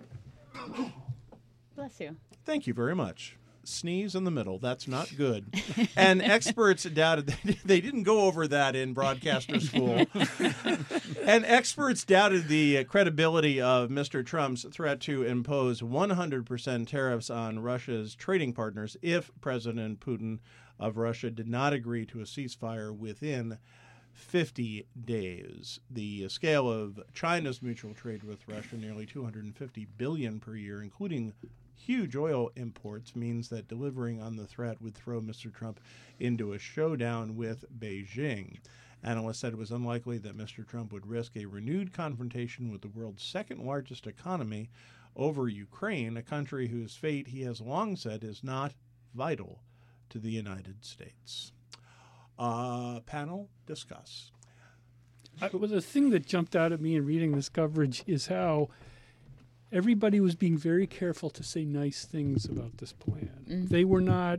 Bless you. Thank you very much. Sneeze in the middle. That's not good. And experts doubted, they didn't go over that in broadcaster school. And experts doubted the credibility of Mr. Trump's threat to impose 100% tariffs on Russia's trading partners if President Putin of Russia did not agree to a ceasefire within 50 days. The scale of China's mutual trade with Russia, nearly $250 billion per year, including huge oil imports, means that delivering on the threat would throw Mr. Trump into a showdown with Beijing. Analysts said it was unlikely that Mr. Trump would risk a renewed confrontation with the world's second largest economy over Ukraine, a country whose fate he has long said is not vital to the United States. Panel, discuss. Well, the thing that jumped out at me in reading this coverage is how everybody was being very careful to say nice things about this plan. Mm-hmm. They were not,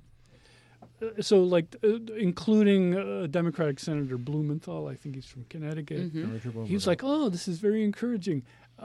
including Democratic Senator Blumenthal, I think he's from Connecticut. Mm-hmm. He's like, oh, this is very encouraging.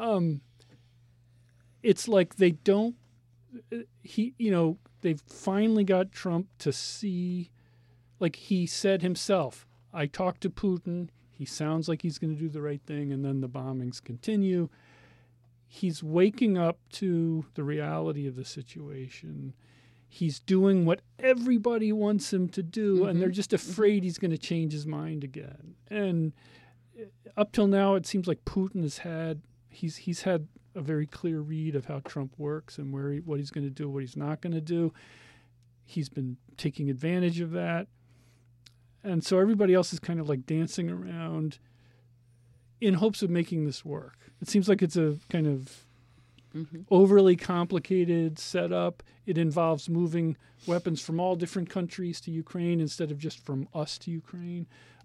It's like they don't, they've finally got Trump to see, like he said himself, I talked to Putin, he sounds like he's going to do the right thing, and then the bombings continue. He's waking up to the reality of the situation. he's doing what everybody wants him to do, and they're just afraid he's going to change his mind again. And up till now, it seems like Putin has had he's had a very clear read of how Trump works and what he's going to do, what he's not going to do. He's been taking advantage of that. And so everybody else is kind of like dancing around in hopes of making this work. It seems like it's a kind of overly complicated setup. It involves moving weapons from all different countries to Ukraine instead of just from us to Ukraine.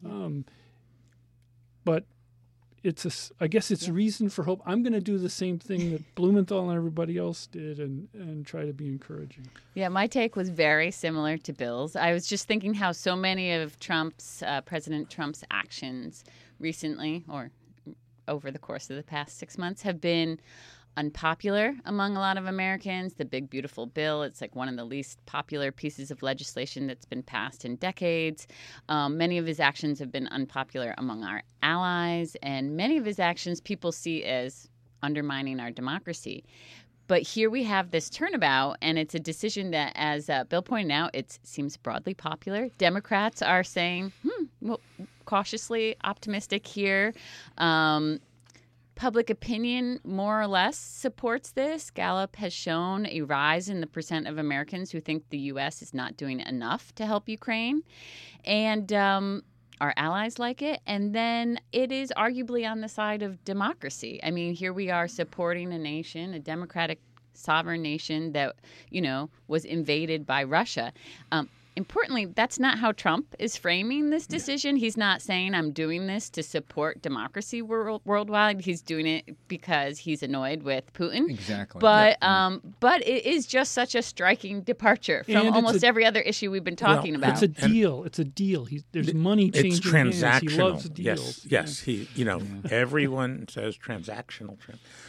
But I guess it's reason for hope. I'm going to do the same thing that Blumenthal and everybody else did and try to be encouraging. Yeah, my take was very similar to Bill's. I was just thinking how so many of President Trump's actions recently or over the course of the past 6 months have been unpopular among a lot of Americans. The Big Beautiful Bill, it's like one of the least popular pieces of legislation that's been passed in decades. Many of his actions have been unpopular among our allies, and many of his actions people see as undermining our democracy. But here we have this turnabout, and it's a decision that, as Bill pointed out, it seems broadly popular. Democrats are saying, well, cautiously optimistic here. Public opinion more or less supports this. Gallup has shown a rise in the percent of Americans who think the U.S. is not doing enough to help Ukraine. And our allies like it. And then it is arguably on the side of democracy. I mean, here we are supporting a nation, a democratic sovereign nation that, was invaded by Russia. Importantly, that's not how Trump is framing this decision. He's not saying, I'm doing this to support democracy worldwide. He's doing it because he's annoyed with Putin. Exactly. But it is just such a striking departure from almost every other issue we've been talking about. It's a deal. It's a deal. There's money changing It's transactional. hands. He loves deals. Yes. Everyone says transactional.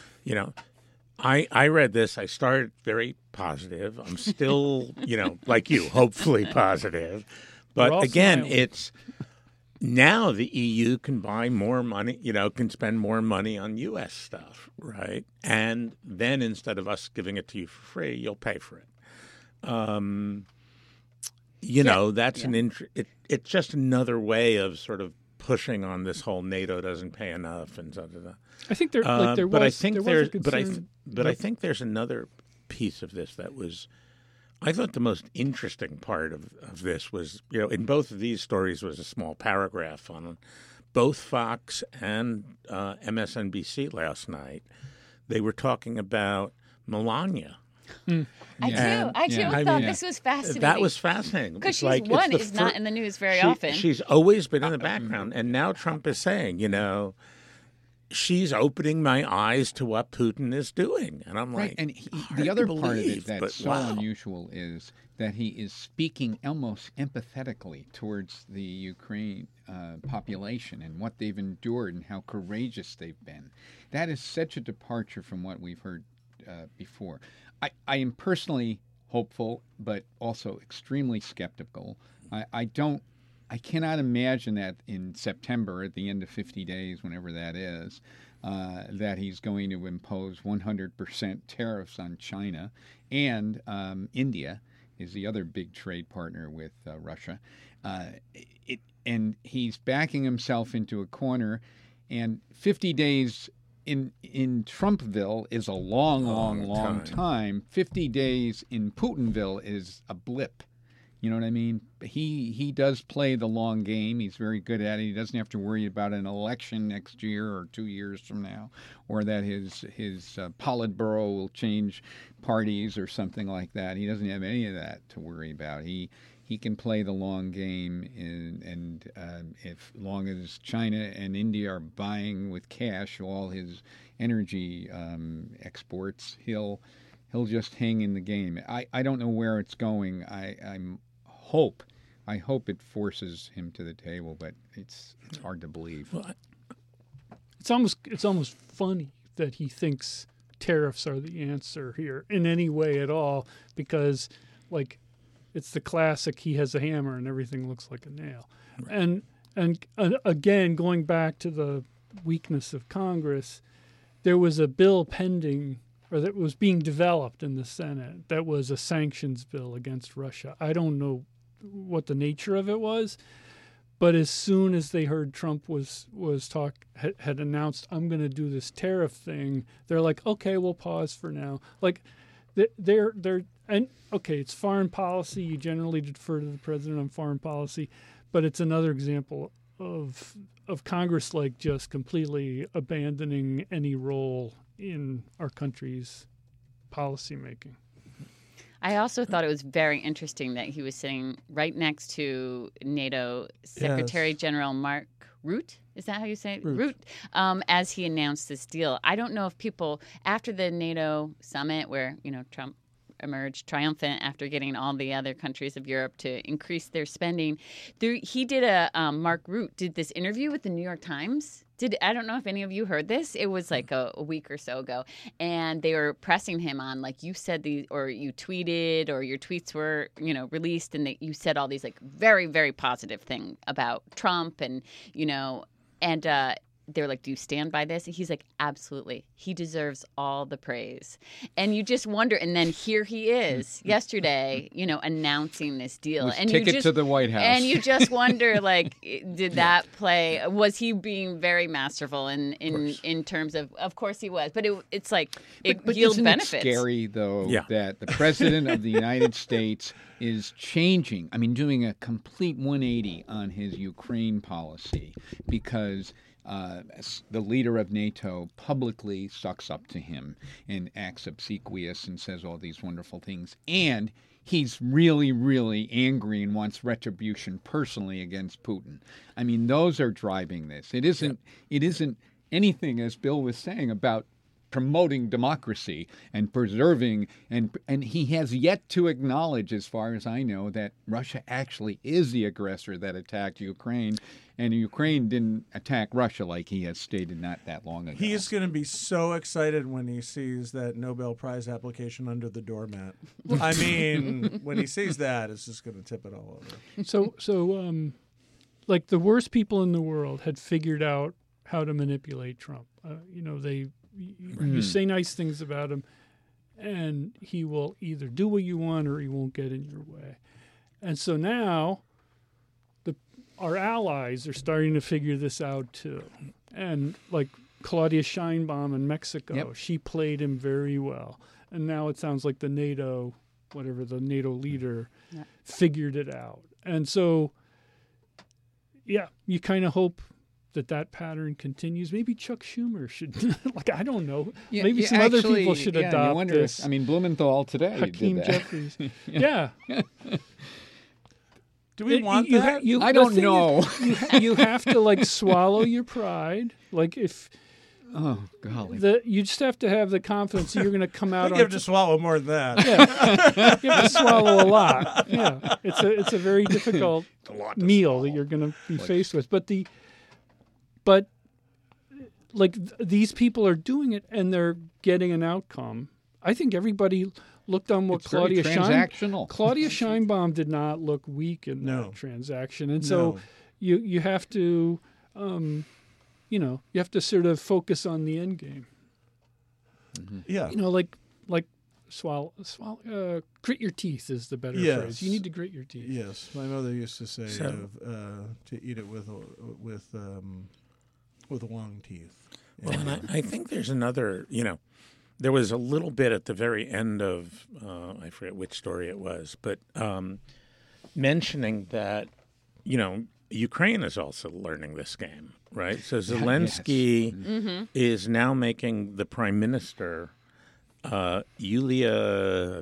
I read this. I started very positive. I'm still, like you, hopefully positive. But again, smiling. it's now the EU can buy more money, can spend more money on U.S. stuff, right? And then instead of us giving it to you for free, you'll pay for it. That's it's just another way of sort of pushing on this whole NATO doesn't pay enough and I think there was I think there's another piece of this that was, I thought the most interesting part of this was, in both of these stories was a small paragraph on both Fox and MSNBC last night. They were talking about Melania. I too thought this was fascinating. That was fascinating. Because is not in the news very often. She's always been in the background. And now Trump is saying, she's opening my eyes to what Putin is doing. And I'm like, and the other part of it that's so unusual is that he is speaking almost empathetically towards the Ukraine population and what they've endured and how courageous they've been. That is such a departure from what we've heard before. I am personally hopeful, but also extremely skeptical. I cannot imagine that in September, at the end of 50 days, whenever that is, that he's going to impose 100% tariffs on China. And India is the other big trade partner with Russia. And he's backing himself into a corner. And 50 days in Trumpville is a long time. 50 days in Putinville is a blip. You know what I mean? He does play the long game. He's very good at it. He doesn't have to worry about an election next year or 2 years from now, or that his Politburo will change parties or something like that. He doesn't have any of that to worry about. He can play the long game, and if long as China and India are buying with cash all his energy exports, he'll just hang in the game. I don't know where it's going. I hope it forces him to the table, but it's hard to believe. Well, it's almost funny that he thinks tariffs are the answer here in any way at all, because it's the classic, he has a hammer and everything looks like a nail. Right. And again, going back to the weakness of Congress, there was a bill pending or that was being developed in the Senate that was a sanctions bill against Russia. I don't know what the nature of it was, but as soon as they heard Trump had announced, I'm going to do this tariff thing, they're like, okay, we'll pause for now. Like, it's foreign policy. You generally defer to the president on foreign policy, but it's another example of Congress like just completely abandoning any role in our country's policymaking. I also thought it was very interesting that he was sitting right next to NATO Secretary General Mark Rutte. Is that how you say it? Rutte. As he announced this deal. I don't know if people, after the NATO summit where, Trump emerged triumphant after getting all the other countries of Europe to increase their spending, he did Mark Rutte did this interview with the New York Times. I don't know if any of you heard this. It was like a week or so ago, and they were pressing him on, like, you said or you tweeted, or your tweets were, released, and you said all these like very, very positive thing about Trump, and they're like, do you stand by this? And he's like, absolutely. He deserves all the praise. And you just wonder. And then here he is yesterday, announcing this deal. And ticket to the White House. And you just wonder, like, did that play? Was he being very masterful in terms of course he was. But it's like, it yields benefits. It scary, though, that the president of the United States is changing, doing a complete 180 on his Ukraine policy because the leader of NATO publicly sucks up to him and acts obsequious and says all these wonderful things. And he's really, really angry and wants retribution personally against Putin. Those are driving this. It isn't anything, as Bill was saying, about promoting democracy and preserving, and he has yet to acknowledge, as far as I know, that Russia actually is the aggressor that attacked Ukraine, and Ukraine didn't attack Russia like he has stated not that long ago. He's going to be so excited when he sees that Nobel Prize application under the doormat. When he sees that, it's just going to tip it all over. So, like, the worst people in the world had figured out how to manipulate Trump. You say nice things about him, and he will either do what you want or he won't get in your way. And so now our allies are starting to figure this out too. And like Claudia Sheinbaum in Mexico, she played him very well. And now it sounds like the NATO leader figured it out. And so, you kind of hope that pattern continues. Maybe Chuck Schumer should, I don't know. Maybe some other people should adopt this. Blumenthal today Hakeem did that. Jeffries. Yeah. Do we want that? I don't know. You have to swallow your pride. If oh golly, you just have to have the confidence that you're going to come out. You have to swallow more than that. Yeah, you have to swallow a lot. Yeah, it's a very difficult meal that you're going to be faced with. But these people are doing it and they're getting an outcome. I think everybody looked on what Claudia Sheinbaum did not look weak in that transaction, and so you have to, you have to sort of focus on the end game. Mm-hmm. Yeah, swallow. Grit your teeth is the better phrase. You need to grit your teeth. Yes, my mother used to say to eat it with long teeth. Well, and I think there's another, there was a little bit at the very end of, I forget which story it was, but mentioning that, Ukraine is also learning this game, right? So Zelensky is now making the prime minister, Yulia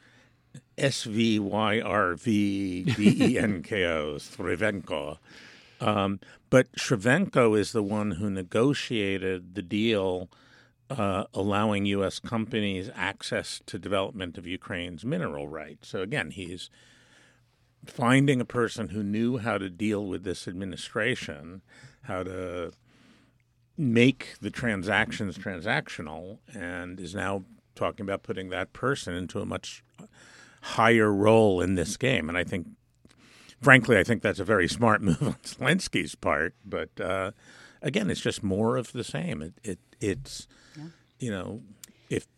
Svyrvenko, Shrivenko. But Shrivenko is the one who negotiated the deal allowing U.S. companies access to development of Ukraine's mineral rights. So again, he's finding a person who knew how to deal with this administration, how to make the transactions transactional, and is now talking about putting that person into a much higher role in this game. And I think, frankly, that's a very smart move on Zelensky's part. But again, it's just more of the same. It's if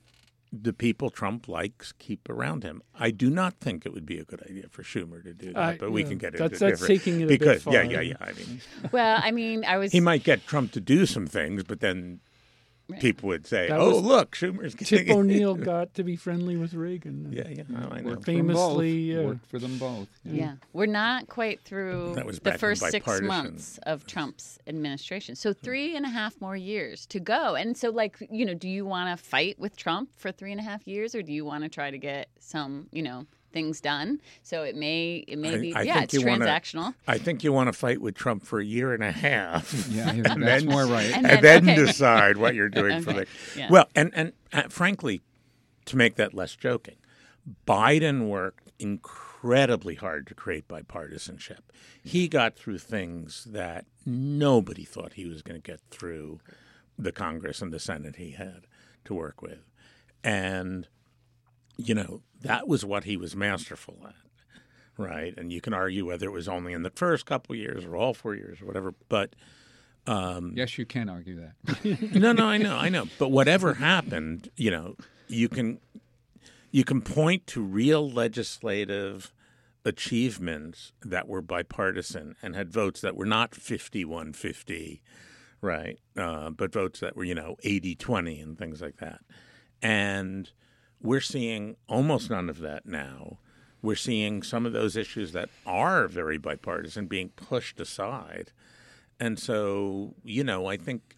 the people Trump likes keep around him. I do not think it would be a good idea for Schumer to do that, but we can get into that's different taking it a because bit far. yeah. I mean, Well, I mean, I was he might get Trump to do some things, but then people would say, That "Oh, was- look, Schumer's getting Tip O'Neill got to be friendly with Reagan. Yeah, I know. Worked Famously, for them both. Worked for them both. Yeah, we're not quite through That was the back when first 6 bipartisan- months of Trump's administration. So 3.5 more years to go. And so, like, you know, do you want to fight with Trump for 3.5 years, or do you want to try to get some, you know, things done? So it may be, I yeah, think it's you wanna- transactional. I think you want to fight with Trump for a year and a half. Yeah, And that's then- more right. And and then- then okay. decide what you're doing for Okay, the. yeah. Well, and frankly, to make that less joking, Biden worked incredibly hard to create bipartisanship. He got through things that nobody thought he was going to get through the Congress and the Senate he had to work with. And, you know, that was what he was masterful at. Right. And you can argue whether it was only in the first couple of years or all 4 years or whatever. But Yes, you can argue that. no, I know. But whatever happened, you know, you can point to real legislative achievements that were bipartisan and had votes that were not 51-50, right? But votes that were, you know, 80-20 and things like that. And we're seeing almost none of that now. We're seeing some of those issues that are very bipartisan being pushed aside. And so, you know, I think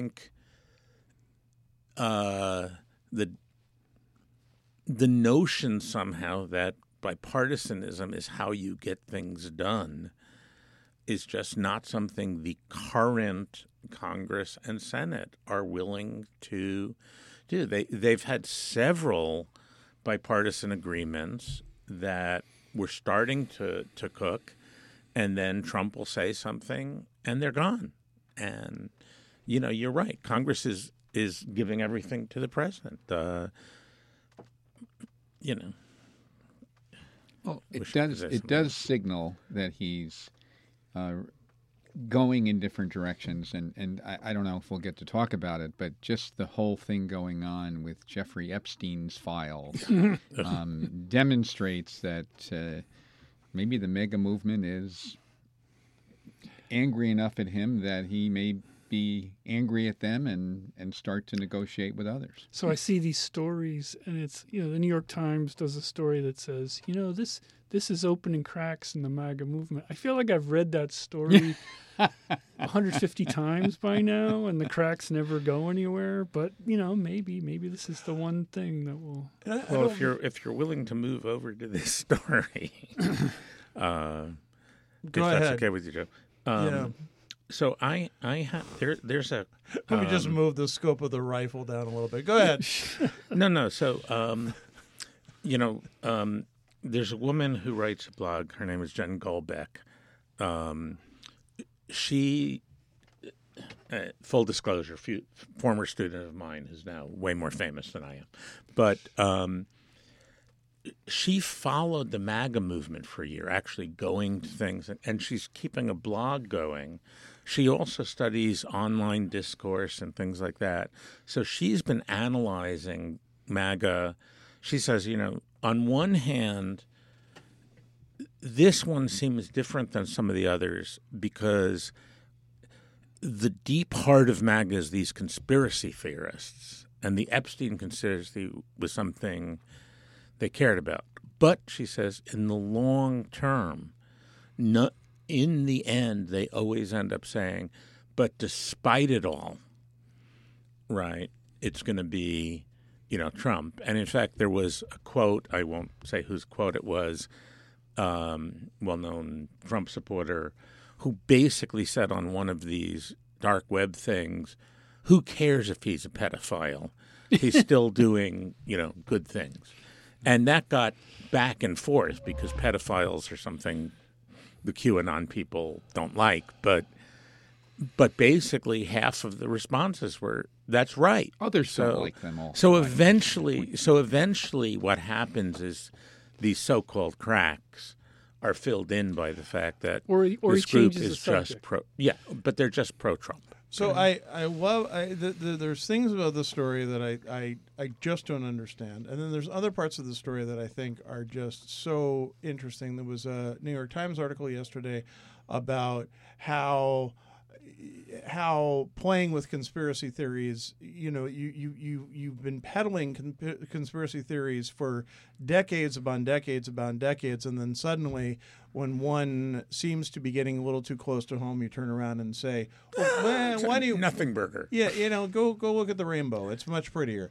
the notion somehow that bipartisanism is how you get things done is just not something the current Congress and Senate are willing to do. They've had several bipartisan agreements that were starting to cook, and then Trump will say something and they're gone. And, you know, you're right. Congress is giving everything to the president. You know. Well, it Wish does. this It does signal that he's going in different directions, and I don't know if we'll get to talk about it, but just the whole thing going on with Jeffrey Epstein's files demonstrates that maybe the mega movement is angry enough at him that he may be angry at them and start to negotiate with others. So I see these stories, and it's, you know, the New York Times does a story that says, you know, this is opening cracks in the MAGA movement. I feel like I've read that story 150 times by now, and the cracks never go anywhere. But, you know, maybe this is the one thing that will. Well, if you're willing to move over to this story, if Go that's ahead. okay with you, Joe. Yeah. So I have there's a Let me just move the scope of the rifle down a little bit. Go ahead. no. So you know, there's a woman who writes a blog. Her name is Jen Goldbeck. She, full disclosure, former student of mine who's now way more famous than I am, but she followed the MAGA movement for a year, actually going to things, and she's keeping a blog going. She also studies online discourse and things like that. So she's been analyzing MAGA. She says, you know, on one hand, this one seems different than some of the others because the deep heart of MAGA is these conspiracy theorists, and the Epstein conspiracy was something they cared about. But, she says, in the long term, in the end, they always end up saying, but despite it all, right, it's going to be, you know, Trump. And in fact, there was a quote, I won't say whose quote it was, well-known Trump supporter, who basically said on one of these dark web things, who cares if he's a pedophile? He's still doing, you know, good things. And that got back and forth because pedophiles are something the QAnon people don't like. But basically half of the responses were, that's right. Others don't like them all. So eventually what happens is these so-called cracks are filled in by the fact that Or he this group changes is the just subject. but they're just pro-Trump. So I love there's things about the story that I just don't understand, and then there's other parts of the story that I think are just so interesting. There was a New York Times article yesterday about how playing with conspiracy theories, you've been peddling conspiracy theories for decades upon decades upon decades, and then suddenly when one seems to be getting a little too close to home, you turn around and say, well, why do you nothing burger? Yeah, go look at the rainbow. It's much prettier.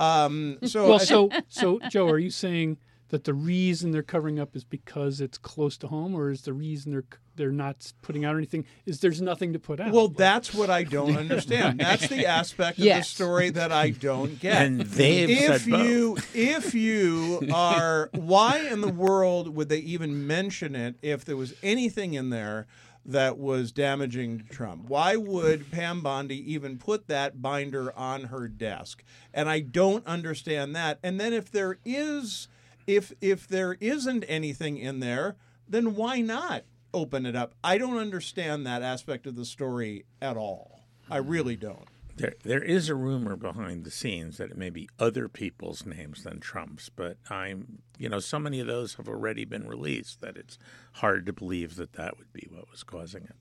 So Joe, are you saying that the reason they're covering up is because it's close to home, or is the reason they're not putting out anything is there's nothing to put out? Well, that's what I don't understand. That's the aspect of the story that I don't get. And they've said both. If you are, why in the world would they even mention it if there was anything in there that was damaging to Trump? Why would Pam Bondi even put that binder on her desk? And I don't understand that. And then if there is, if there isn't anything in there, then why not open it up? I don't understand that aspect of the story at all. I really don't. There is a rumor behind the scenes that it may be other people's names than Trump's, but so many of those have already been released that it's hard to believe that would be what was causing it.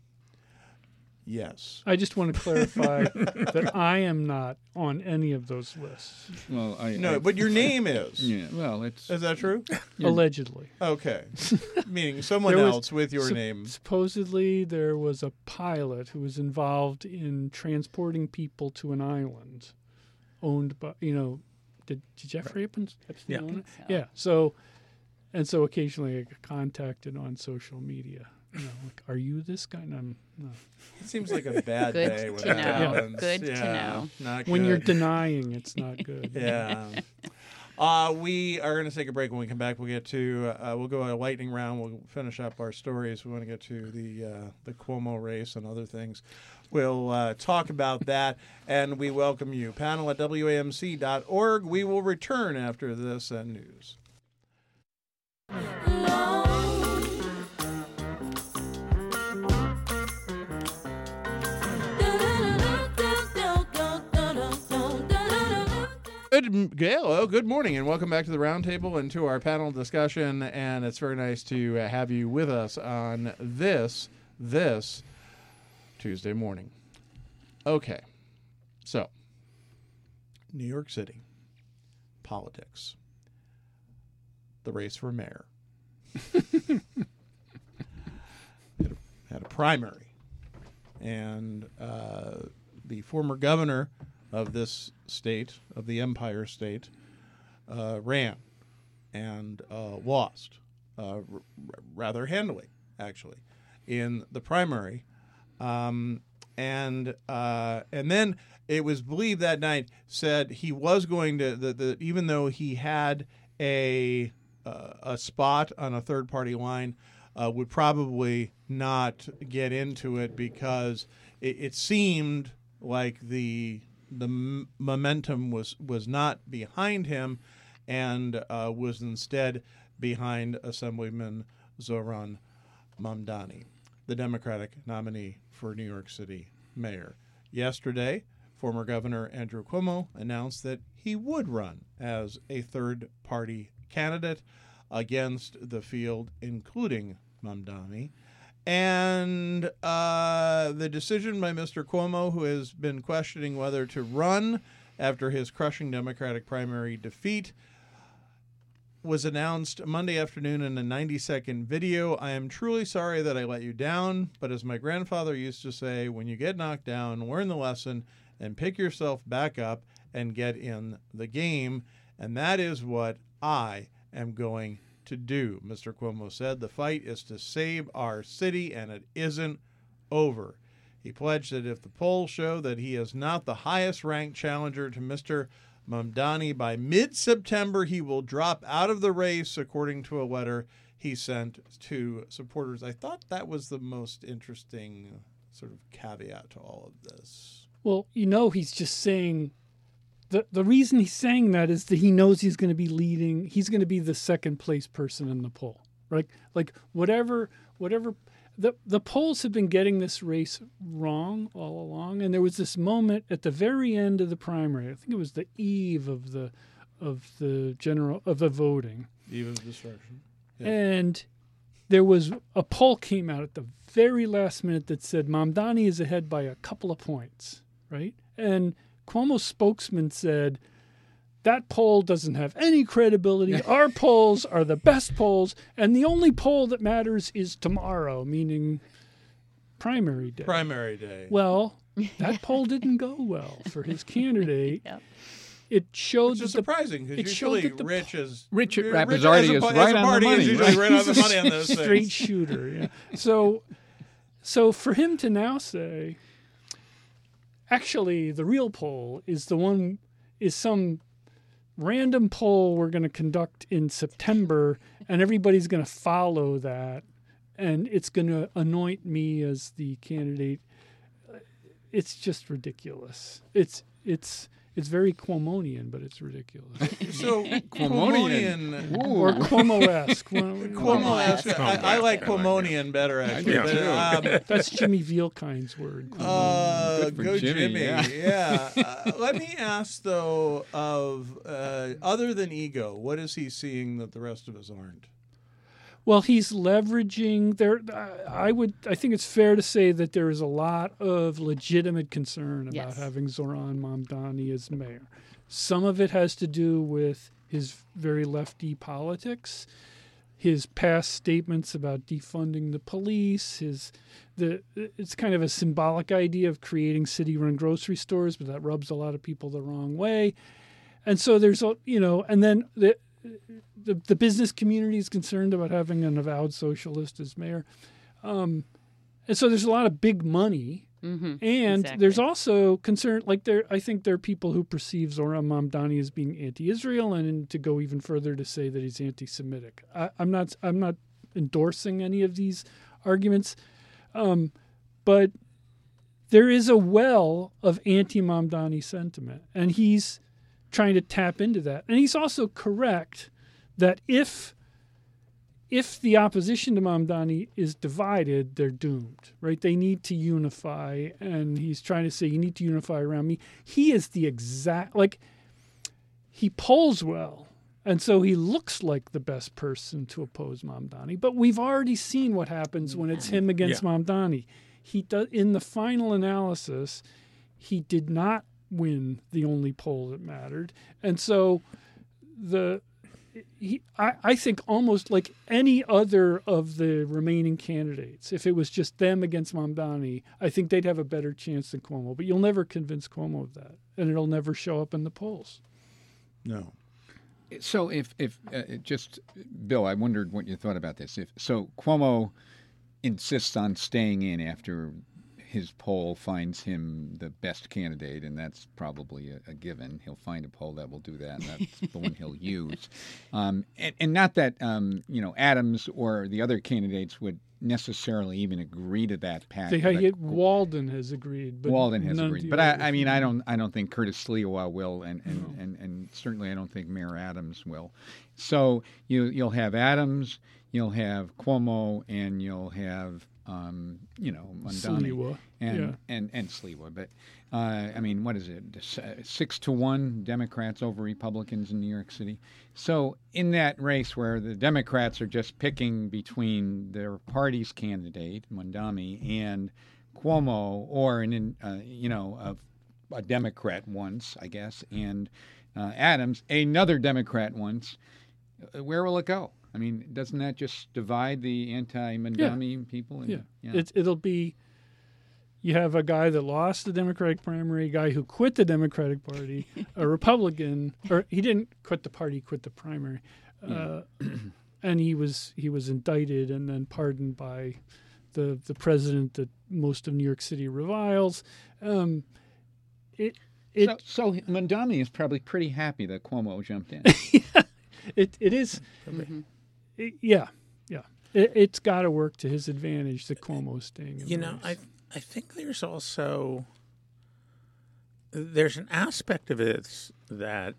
Yes. I just want to clarify that I am not on any of those lists. Well, but your name is. Yeah. Well, it's Is that true? Allegedly. Okay. Meaning someone There was- else with your name. Supposedly, there was a pilot who was involved in transporting people to an island owned by, did Jeffrey Epstein Yeah. own it? Yeah. So occasionally I get contacted on social media. Are you this guy? No. It seems like a bad Good day when to that know. happens. Good to Yeah, know. Not When good. you're denying, it's not good. Yeah. We are going to take a break. When we come back, we'll get to we'll go a lightning round. We'll finish up our stories. We want to get to the Cuomo race and other things. We'll talk about that, and we welcome you. Panel at WAMC.org. We will return after this and news. Good morning, and welcome back to the roundtable and to our panel discussion. And it's very nice to have you with us on this Tuesday morning. Okay, so New York City politics, the race for mayor, had a primary, and the former governor of this state, of the Empire State, ran and lost rather handily, actually, in the primary. And then it was believed that night said he was going to, even though he had a spot on a third party line, would probably not get into it because it seemed like the momentum was not behind him and was instead behind Assemblyman Zohran Mamdani, the Democratic nominee for New York City mayor. Yesterday, former Governor Andrew Cuomo announced that he would run as a third-party candidate against the field, including Mamdani. And the decision by Mr. Cuomo, who has been questioning whether to run after his crushing Democratic primary defeat, was announced Monday afternoon in a 90-second video. I am truly sorry that I let you down, but as my grandfather used to say, when you get knocked down, learn the lesson and pick yourself back up and get in the game. And that is what I am going to do, Mr. Cuomo said. The fight is to save our city, and it isn't over. He pledged that if the polls show that he is not the highest-ranked challenger to Mr. Mamdani by mid-September, he will drop out of the race, according to a letter he sent to supporters. I thought that was the most interesting sort of caveat to all of this. Well, he's just saying the reason he's saying that is that he knows he's going to be leading. He's going to be the second place person in the poll, right? Like whatever the polls have been getting this race wrong all along, and there was this moment at the very end of the primary. I think it was the eve of the voting, Eve of destruction. Yeah. and there was a poll came out at the very last minute that said Mamdani is ahead by a couple of points, right? And Cuomo's spokesman said, that poll doesn't have any credibility. Our polls are the best polls, and the only poll that matters is tomorrow, meaning primary day. Primary day. Well, that poll didn't go well for his candidate. Yep. It showed Which is that the surprising it because showed usually that the Rich is Rich as Rapizardi a is pa- as right a on the party money, is usually right? right on the money on those straight things. shooter. Yeah. So for him to now say, actually, the real poll is some random poll we're going to conduct in September, and everybody's going to follow that, and it's going to anoint me as the candidate. It's just ridiculous. It's very Cuomonian, but it's ridiculous. So Cuomonian. Or Cuomo-esque. Cuomo-esque. I like Cuomonian better actually. do But, That's Jimmy Vielkind's word. Good for go Jimmy, Yeah. Let me ask though, of other than ego, what is he seeing that the rest of us aren't? Well, he's leveraging there. I think it's fair to say that there is a lot of legitimate concern about Yes. having Zoran Mamdani as mayor. Some of it has to do with his very lefty politics, his past statements about defunding the police. It's kind of a symbolic idea of creating city-run grocery stores, but that rubs a lot of people the wrong way. And so there's and then the business community is concerned about having an avowed socialist as mayor. And so there's a lot of big money. Mm-hmm. And Exactly. there's also concern, I think there are people who perceive Zoran Mamdani as being anti-Israel, and to go even further to say that he's anti-Semitic. I'm not endorsing any of these arguments, but there is a well of anti-Mamdani sentiment, and he's trying to tap into that. And he's also correct that if the opposition to Mamdani is divided, they're doomed, right? They need to unify, and he's trying to say, you need to unify around me. He is the exact, he polls well, and so he looks like the best person to oppose Mamdani. But we've already seen what happens when it's him against Mamdani. He does, in the final analysis, he did not win the only poll that mattered. And so I think almost like any other of the remaining candidates, if it was just them against Mamdani, I think they'd have a better chance than Cuomo. But you'll never convince Cuomo of that, and it'll never show up in the polls. No. So if just Bill, I wondered what you thought about this. So Cuomo insists on staying in after his poll finds him the best candidate, and that's probably a given. He'll find a poll that will do that, and that's the one he'll use. And not that Adams or the other candidates would necessarily even agree to that pact. Walden has agreed. But Walden has none of agreed, the but others. I don't think Curtis Sliwa will, and certainly I don't think Mayor Adams will. So you'll have Adams, you'll have Cuomo, and you'll have Mamdani Sliwa. and Sliwa. But what is it? 6-1 Democrats over Republicans in New York City. So in that race where the Democrats are just picking between their party's candidate Mamdani and Cuomo, or a Democrat once, I guess, and Adams, another Democrat once, where will it go? I mean, doesn't that just divide the anti-Mamdani people? It'll be, you have a guy that lost the Democratic primary, a guy who quit the Democratic Party, a Republican, or he didn't quit the party, he quit the primary, and he was indicted and then pardoned by the president that most of New York City reviles. So Mamdani is probably pretty happy that Cuomo jumped in. It is. Mm-hmm. It's got to work to his advantage that Cuomo's staying in the race. I think there's also an aspect of it that,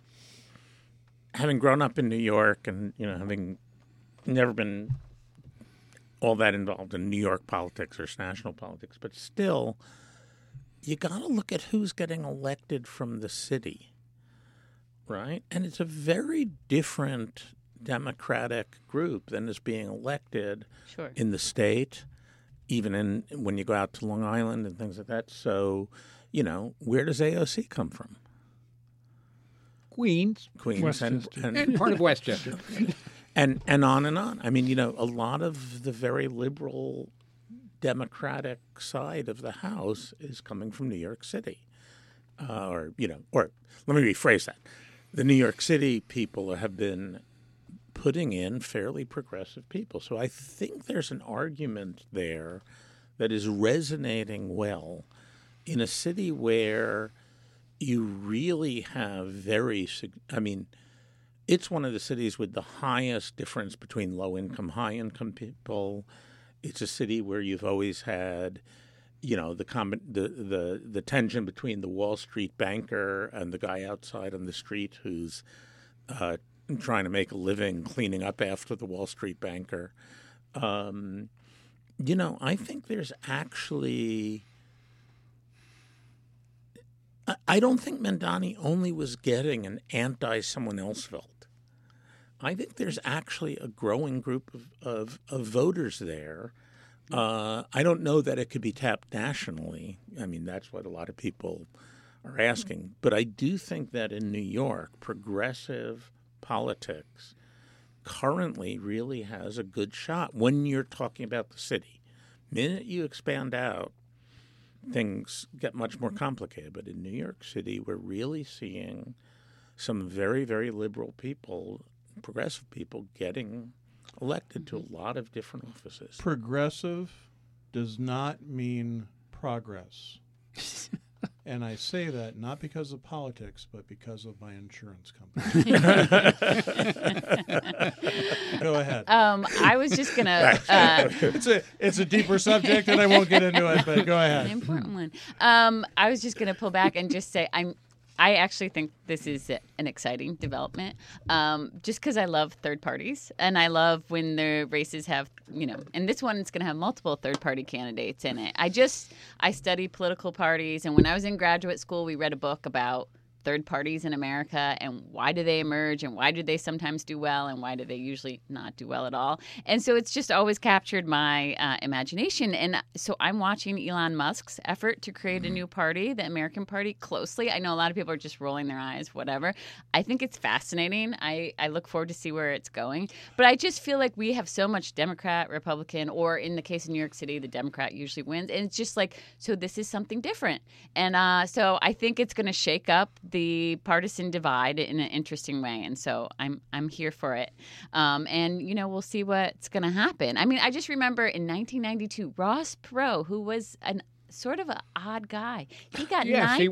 having grown up in New York and having never been all that involved in New York politics or national politics, but still, you got to look at who's getting elected from the city, right? And it's a very different Democratic group than is being elected Sure. in the state, even when you go out to Long Island and things like that. So, where does AOC come from? Queens Queens and part of Westchester. and on and on. I mean, a lot of the very liberal Democratic side of the House is coming from New York City. Or let me rephrase that. The New York City people have been putting in fairly progressive people. So I think there's an argument there that is resonating well in a city where you really have it's one of the cities with the highest difference between low-income, high-income people. It's a city where you've always had, the tension between the Wall Street banker and the guy outside on the street who's trying to make a living cleaning up after the Wall Street banker. I think there's actually. I don't think Mamdani only was getting an anti-someone else vote. I think there's actually a growing group of voters there. I don't know that it could be tapped nationally. I mean, that's what a lot of people are asking. But I do think that in New York, progressive politics currently really has a good shot when you're talking about the city. The minute you expand out, things get much more complicated. But in New York City, we're really seeing some very, very liberal people, progressive people, getting elected to a lot of different offices. Progressive does not mean progress. And I say that not because of politics, but because of my insurance company. Go ahead. I was just gonna. It's a deeper subject, and I won't get into it. But go An ahead. important one. I was just gonna pull back and just say I actually think this is an exciting development, just because I love third parties and I love when the races have, and this one is going to have multiple third party candidates in it. I study political parties, and when I was in graduate school, we read a book about third parties in America and why do they emerge and why do they sometimes do well and why do they usually not do well at all. And so it's just always captured my imagination. And so I'm watching Elon Musk's effort to create a new party, the American Party, closely. I know a lot of people are just rolling their eyes, whatever. I think it's fascinating. I look forward to see where it's going. But I just feel like we have so much Democrat, Republican, or in the case of New York City, the Democrat usually wins. And it's just like, so this is something different. And so I think it's going to shake up the partisan divide in an interesting way, and so I'm here for it. And we'll see what's going to happen. I mean, I just remember in 1992, Ross Perot, who was an sort of an odd guy, he got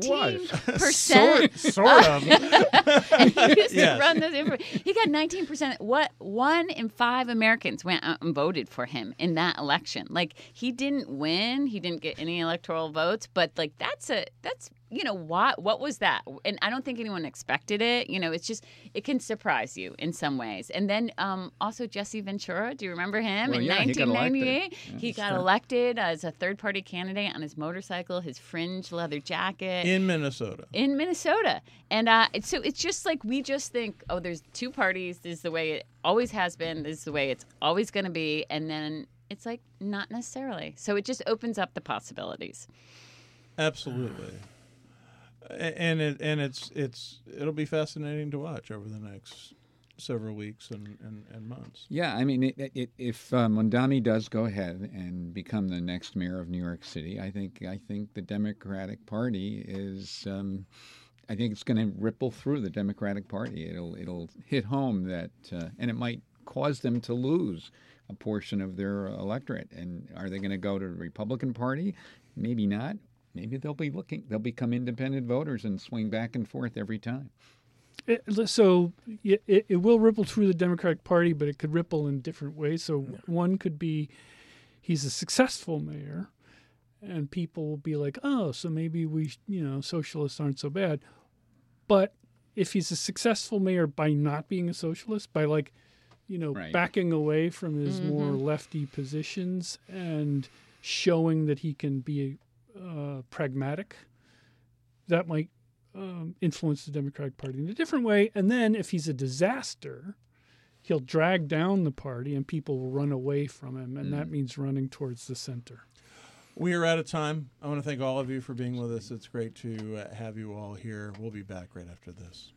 19%. Sort of. And he used Yes. to run this. He got 19%. What 1 in 5 Americans went out and voted for him in that election. Like, he didn't win. He didn't get any electoral votes. But like that's what was that? And I don't think anyone expected it. It's just it can surprise you in some ways. And then also Jesse Ventura. Do you remember him Well, in yeah, he got 1998? elected. He got elected as a third party candidate on his motorcycle, his fringe leather jacket. In Minnesota. And so it's just like we just think, oh, there's two parties. This is the way it always has been. This is the way it's always going to be. And then it's like not necessarily. So it just opens up the possibilities. Absolutely. And it'll be fascinating to watch over the next several weeks and months. Yeah, I mean, if Mamdani does go ahead and become the next mayor of New York City, I think the Democratic Party is. I think it's going to ripple through the Democratic Party. It'll hit home that, and it might cause them to lose a portion of their electorate. And are they going to go to the Republican Party? Maybe not. Maybe they'll become independent voters and swing back and forth every time. It will ripple through the Democratic Party, but it could ripple in different ways. So one could be he's a successful mayor, and people will be like, oh, so maybe socialists aren't so bad. But if he's a successful mayor by not being a socialist, by Right. backing away from his more lefty positions and showing that he can be pragmatic. That might influence the Democratic Party in a different way. And then if he's a disaster, he'll drag down the party and people will run away from him. And that means running towards the center. We are out of time. I want to thank all of you for being with us. It's great to have you all here. We'll be back right after this.